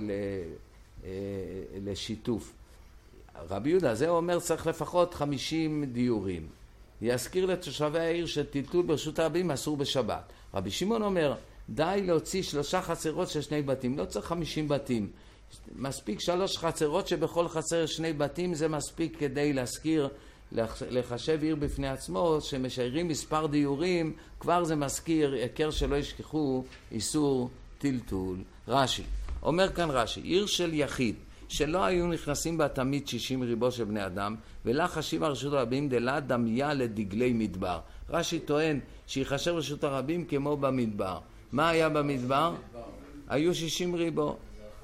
לשיתוף. רבי יהודה, זה אומר צריך לפחות חמישים דיורים. יזכיר לתושבי העיר שטלטול ברשות הרבים אסור בשבת. רבי שמעון אומר, די להוציא שלושה חצרות של שני בתים, לא צריך חמישים בתים. מספיק שלוש חצרות שבכל חצר שני בתים, זה מספיק כדי להזכיר, לחשב עיר בפני עצמו, שמשיירים מספר דיורים, כבר זה מזכיר, יקר שלא ישכחו, איסור טלטול. רש"י, אומר כאן רש"י, עיר של יחיד, שלא היו נכנסים בה תמיד שישים ריבו של בני אדם, ולה חשיבה רשות הרבים דלה דמיה לדגלי מדבר. רש"י טוען שיחשב רשות הרבים כמו במדבר. מה היה במדבר? היו שישים ריבו.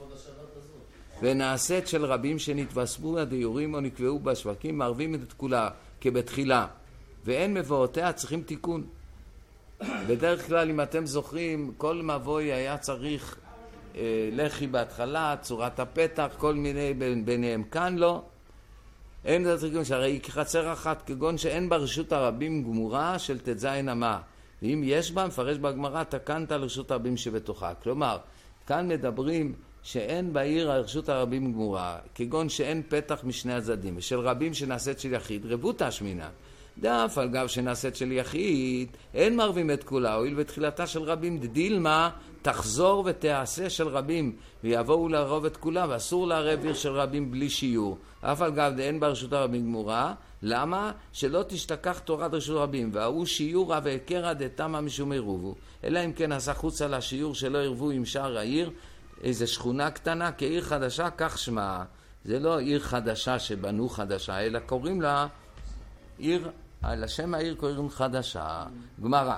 ונעשית של רבים שנתווספו הדיורים או נקבעו בשווקים, מערבים את כולה כבתחילה, ואין מבואותיה צריכים תיקון. בדרך כלל, אם אתם זוכרים, כל מבוי היה צריך אה, לחי בהתחלה, צורת הפתח, כל מיני ביניהם. כאן לא. אין זה תיקון, שהרי היא חצר אחת, כגון שאין בה רשות הרבים גמורה של תזיין אמה. ואם יש בה, מפרש בגמרא, תקנת לרשות הרבים שבתוכה. כלומר, כאן מדברים שאין בעיר הרשות הרבים גמורה, כגון שאין פתח משני הצדדים, ושל רבים שנעשית של יחיד, רבותא שמינה. דף על גב שנעשית של יחיד, אין מרבים את כולה, הואיל ותחילתה של רבים, דילמה תחזור ותעשה של רבים, ויבואו לערוב את כולה, ואסור לערב עיר של רבים בלי שיעור. אף על גב דאין ברשות הרבים גמורה, למה? שלא תשתכח תורת רשות רבים, והוא שיעורה והקרה דתמה משום עירובו. אלא אם כן עשה חוץ על השיעור שלא ערבו עם שאר העיר, איזה שכונה קטנה כעיר חדשה, כך שמה. זה לא עיר חדשה שבנו חדשה, אלא קוראים לה עיר, על השם העיר קוראים חדשה. גמרא.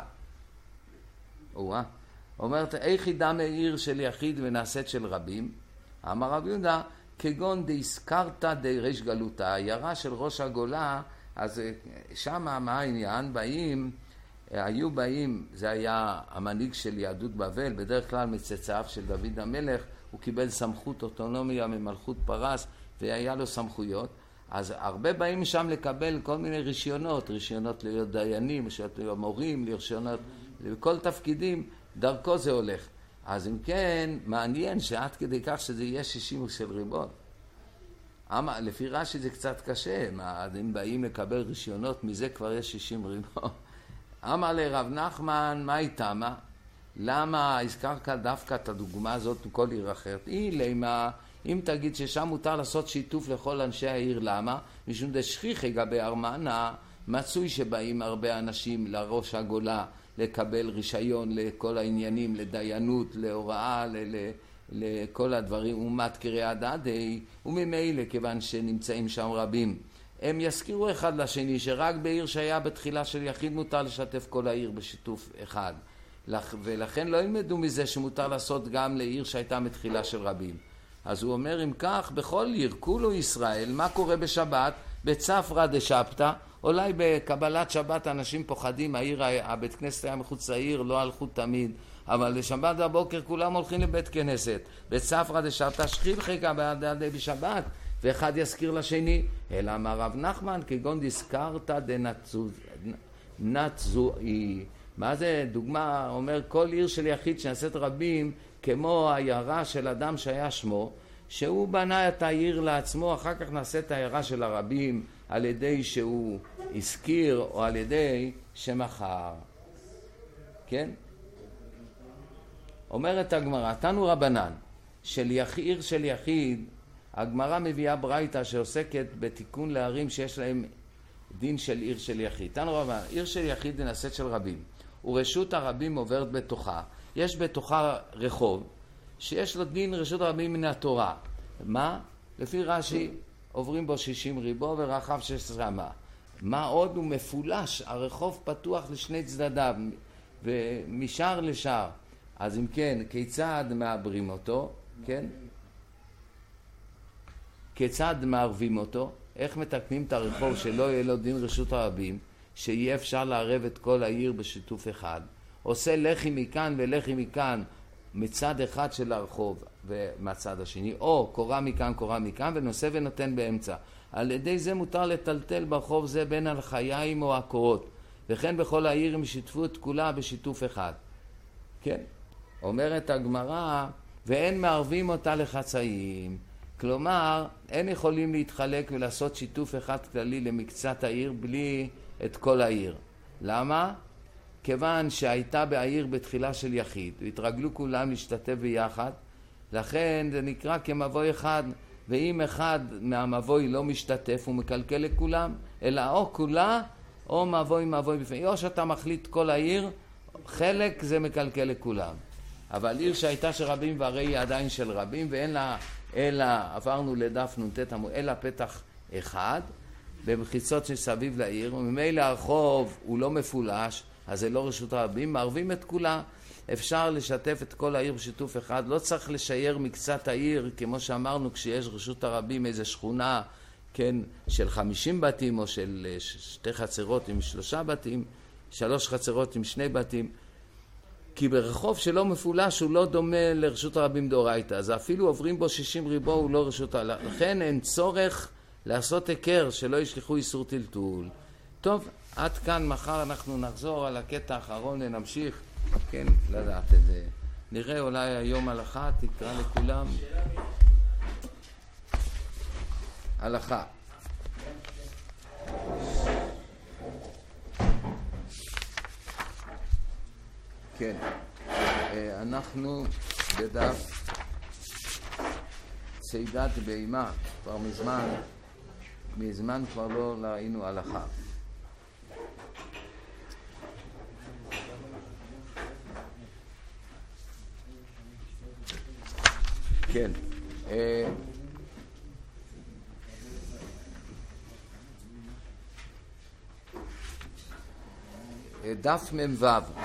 וואה. אומרת, איך ידע מעיר של יחיד ונעשית של רבים? אמר רב יהודה, כגון דהזכרת דריש גלותה, העיירה של ראש הגולה, אז שמה מה העניין? באים, היו באים, זה היה המנהיג של יהדות בבל, בדרך כלל מצאצאיו של דוד המלך, הוא קיבל סמכות אוטונומיה ממלכות פרס, והיה לו סמכויות, אז הרבה באים שם לקבל כל מיני רישיונות, רישיונות להיות דיינים, רישיונות להיות מורים, רישיונות לכל תפקידים, דרכו זה הולך. אז אם כן, מעניין שעד כדי כך שזה יהיה שישים של ריבות. אמה, לפי רש"י זה קצת קשה, מה, אז אם באים לקבל רישיונות, מזה כבר יש שישים ריבות. אמר לרב נחמן, מה איתה מה? למה הזכרת דווקא את הדוגמה הזאת מכל עיר אחרת? היא למה, אם תגיד ששם מותר לעשות שיתוף לכל אנשי העיר, למה? משום דשכיחי גבי ארמנה, מצוי שבאים הרבה אנשים לראש הגולה לקבל רישיון לכל העניינים, לדיינות, להוראה, ל... ל לכל הדברים, אומת קריאה דדי, וממילא כיוון שנמצאים שם רבים. הם יזכירו אחד לשני שרק בעיר שהיה בתחילה של יחיד מותר לשתף כל העיר בשיתוף אחד. ולכן לא ילמדו מזה שמותר לעשות גם לעיר שהייתה מתחילה של רבים. אז הוא אומר, אם כך, בכל עיר, כולו ישראל, מה קורה בשבת? בצפרא דשבתא, אולי בקבלת שבת אנשים פוחדים, העיר, הבית כנסת היה מחוץ לעיר, לא הלכו תמיד, אבל לשבת בבוקר כולם הולכים לבית כנסת. בצפרא דשבתא שכיחי גבי בשבת, ואחד יזכיר לשני. אלא אמר רב נחמן, כגון דזכרת דנצזואי. מה זה? דוגמה, אומר, כל עיר של יחיד שנעשית רבים, כמו העיירה של אדם שהיה שמו, שהוא בנה את העיר לעצמו, אחר כך נעשה את העיירה של הרבים, על ידי שהוא הזכיר, או על ידי שמחר. כן? אומרת הגמרא, תנו רבנן, של עיר של יחיד, הגמרא מביאה ברייתא שעוסקת בתיקון לערים שיש להם דין של עיר של יחיד. תנו רבנן, עיר של יחיד זה נעשית של רבים, ורשות הרבים עוברת בתוכה. יש בתוכה רחוב, שיש לו דין רשות הרבים מן התורה. מה? לפי רש"י, עוברים בו שישים ריבו ורחב שש עשרה אמה. מה עוד? הוא מפולש, הרחוב פתוח לשני צדדיו, ומשער לשער. אז אם כן, כיצד מעברים אותו? כן? כיצד מערבים אותו? איך מתקנים את הרחוב שלא יהיה לו דין רשות הרבים, שיהיה אפשר לערב את כל העיר בשיתוף אחד? עושה לחי מכאן ולחי מכאן מצד אחד של הרחוב ומהצד השני, או קורה מכאן קורה מכאן ונושא ונותן באמצע. על ידי זה מותר לטלטל ברחוב זה בין הלחיים או הקורות, וכן בכל העיר הם שיתפו את כולה בשיתוף אחד. כן? אומרת הגמרא, ואין מערבים אותה לחצאים. כלומר, אין יכולים להתחלק ולעשות שיתוף אחד כללי למקצת העיר בלי את כל העיר. למה? כיוון שהייתה בעיר בתחילה של יחיד, והתרגלו כולם להשתתף ביחד, לכן זה נקרא כמבוי אחד, ואם אחד מהמבוי לא משתתף הוא מקלקל לכולם, אלא או כולה או מבוי מבוי בפני. או שאתה מחליט כל העיר, חלק זה מקלקל לכולם. אבל עיר שהייתה של רבים והרי היא עדיין של רבים, ואין לה אלא, עברנו לדף נ"ט עמוד, אלא פתח אחד, במחיצות שסביב לעיר, וממילא הרחוב הוא לא מפולש, אז זה לא רשות הרבים, מערבים את כולה. אפשר לשתף את כל העיר בשיתוף אחד, לא צריך לשייר מקצת העיר, כמו שאמרנו, כשיש רשות הרבים איזו שכונה, כן, של חמישים בתים, או של שתי חצרות עם שלושה בתים, שלוש חצרות עם שני בתים, כי ברחוב שלא מפולש הוא לא דומה לרשות הרבים דאורייתא, אז אפילו עוברים בו שישים ריבו הוא לא רשות הרבים, לכן אין צורך לעשות היכר שלא ישליחו איסור טלטול. טוב, עד כאן, מחר אנחנו נחזור על הקטע האחרון ונמשיך, כן, לדעת את זה. נראה אולי היום הלכה, תקרא לכולם. הלכה. כן, אנחנו בדף צידת בהמה, כבר מזמן, מזמן כבר לא ראינו הלכה. כן, דף מ"ו,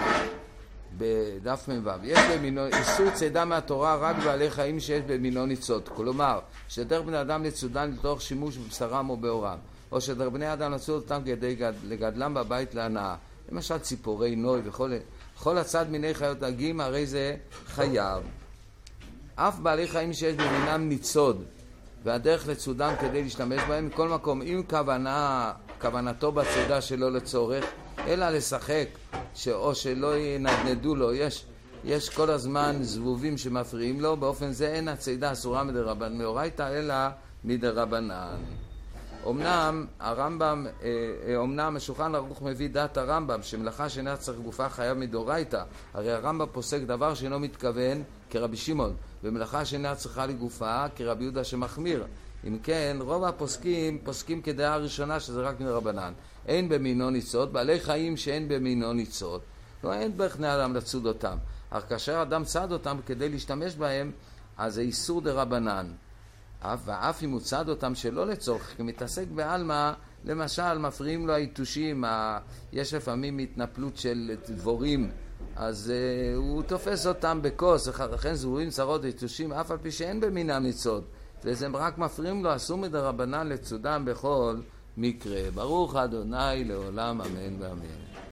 בדף מ"ו, יש במינו, איסור צידה מהתורה רק בעלי חיים שיש במינו ניצוד, כלומר, שדרך בני אדם לצודן לתוך שימוש בבשרם או באורם, או שדרך בני אדם לצוד אותם כדי לגדלם בבית להנאה, למשל ציפורי נוי וכל כל הצד מיני חיות דגים, הרי זה חייב. אף בעלי חיים שיש במינם ניצוד, והדרך לצודם כדי להשתמש בהם, מכל מקום, אם כוונה, כוונתו בצודה שלא לצורך, אלא לשחק, או שלא ינדנדו לו, יש, יש כל הזמן זבובים שמפריעים לו, באופן זה אין הצידה אסורה מדרבנן מאורייתא, אלא מדרבנן. אמנם הרמב"ם, אמנם השולחן ערוך מביא דעת הרמב"ם, שמלאכה שאינה צריך גופה חייב מדאורייתא, הרי הרמב"ם פוסק דבר שאינו מתכוון כרבי שמעון, ומלאכה שאינה צריכה לגופה כרבי יהודה שמחמיר. אם כן, רוב הפוסקים פוסקים כדעה הראשונה שזה רק מדרבנן. אין במינו ניצוד, בעלי חיים שאין במינו ניצוד, לא אין בערך בני אדם לצוד אותם. אך כאשר אדם צד אותם כדי להשתמש בהם, אז זה איסור דרבנן. ואף אם הוא צד אותם שלא לצורך, כי מתעסק בעלמא, למשל מפריעים לו היתושים, יש לפעמים התנפלות של דבורים, אז uh, הוא תופס אותם בכוס, לכן זבובים צרות היתושים, אף על פי שאין במינם ניצוד, וזה רק מפריעים לו, אסור מדרבנן לצודם בכל מקרה. ברוך אדוני לעולם, אמן ואמן.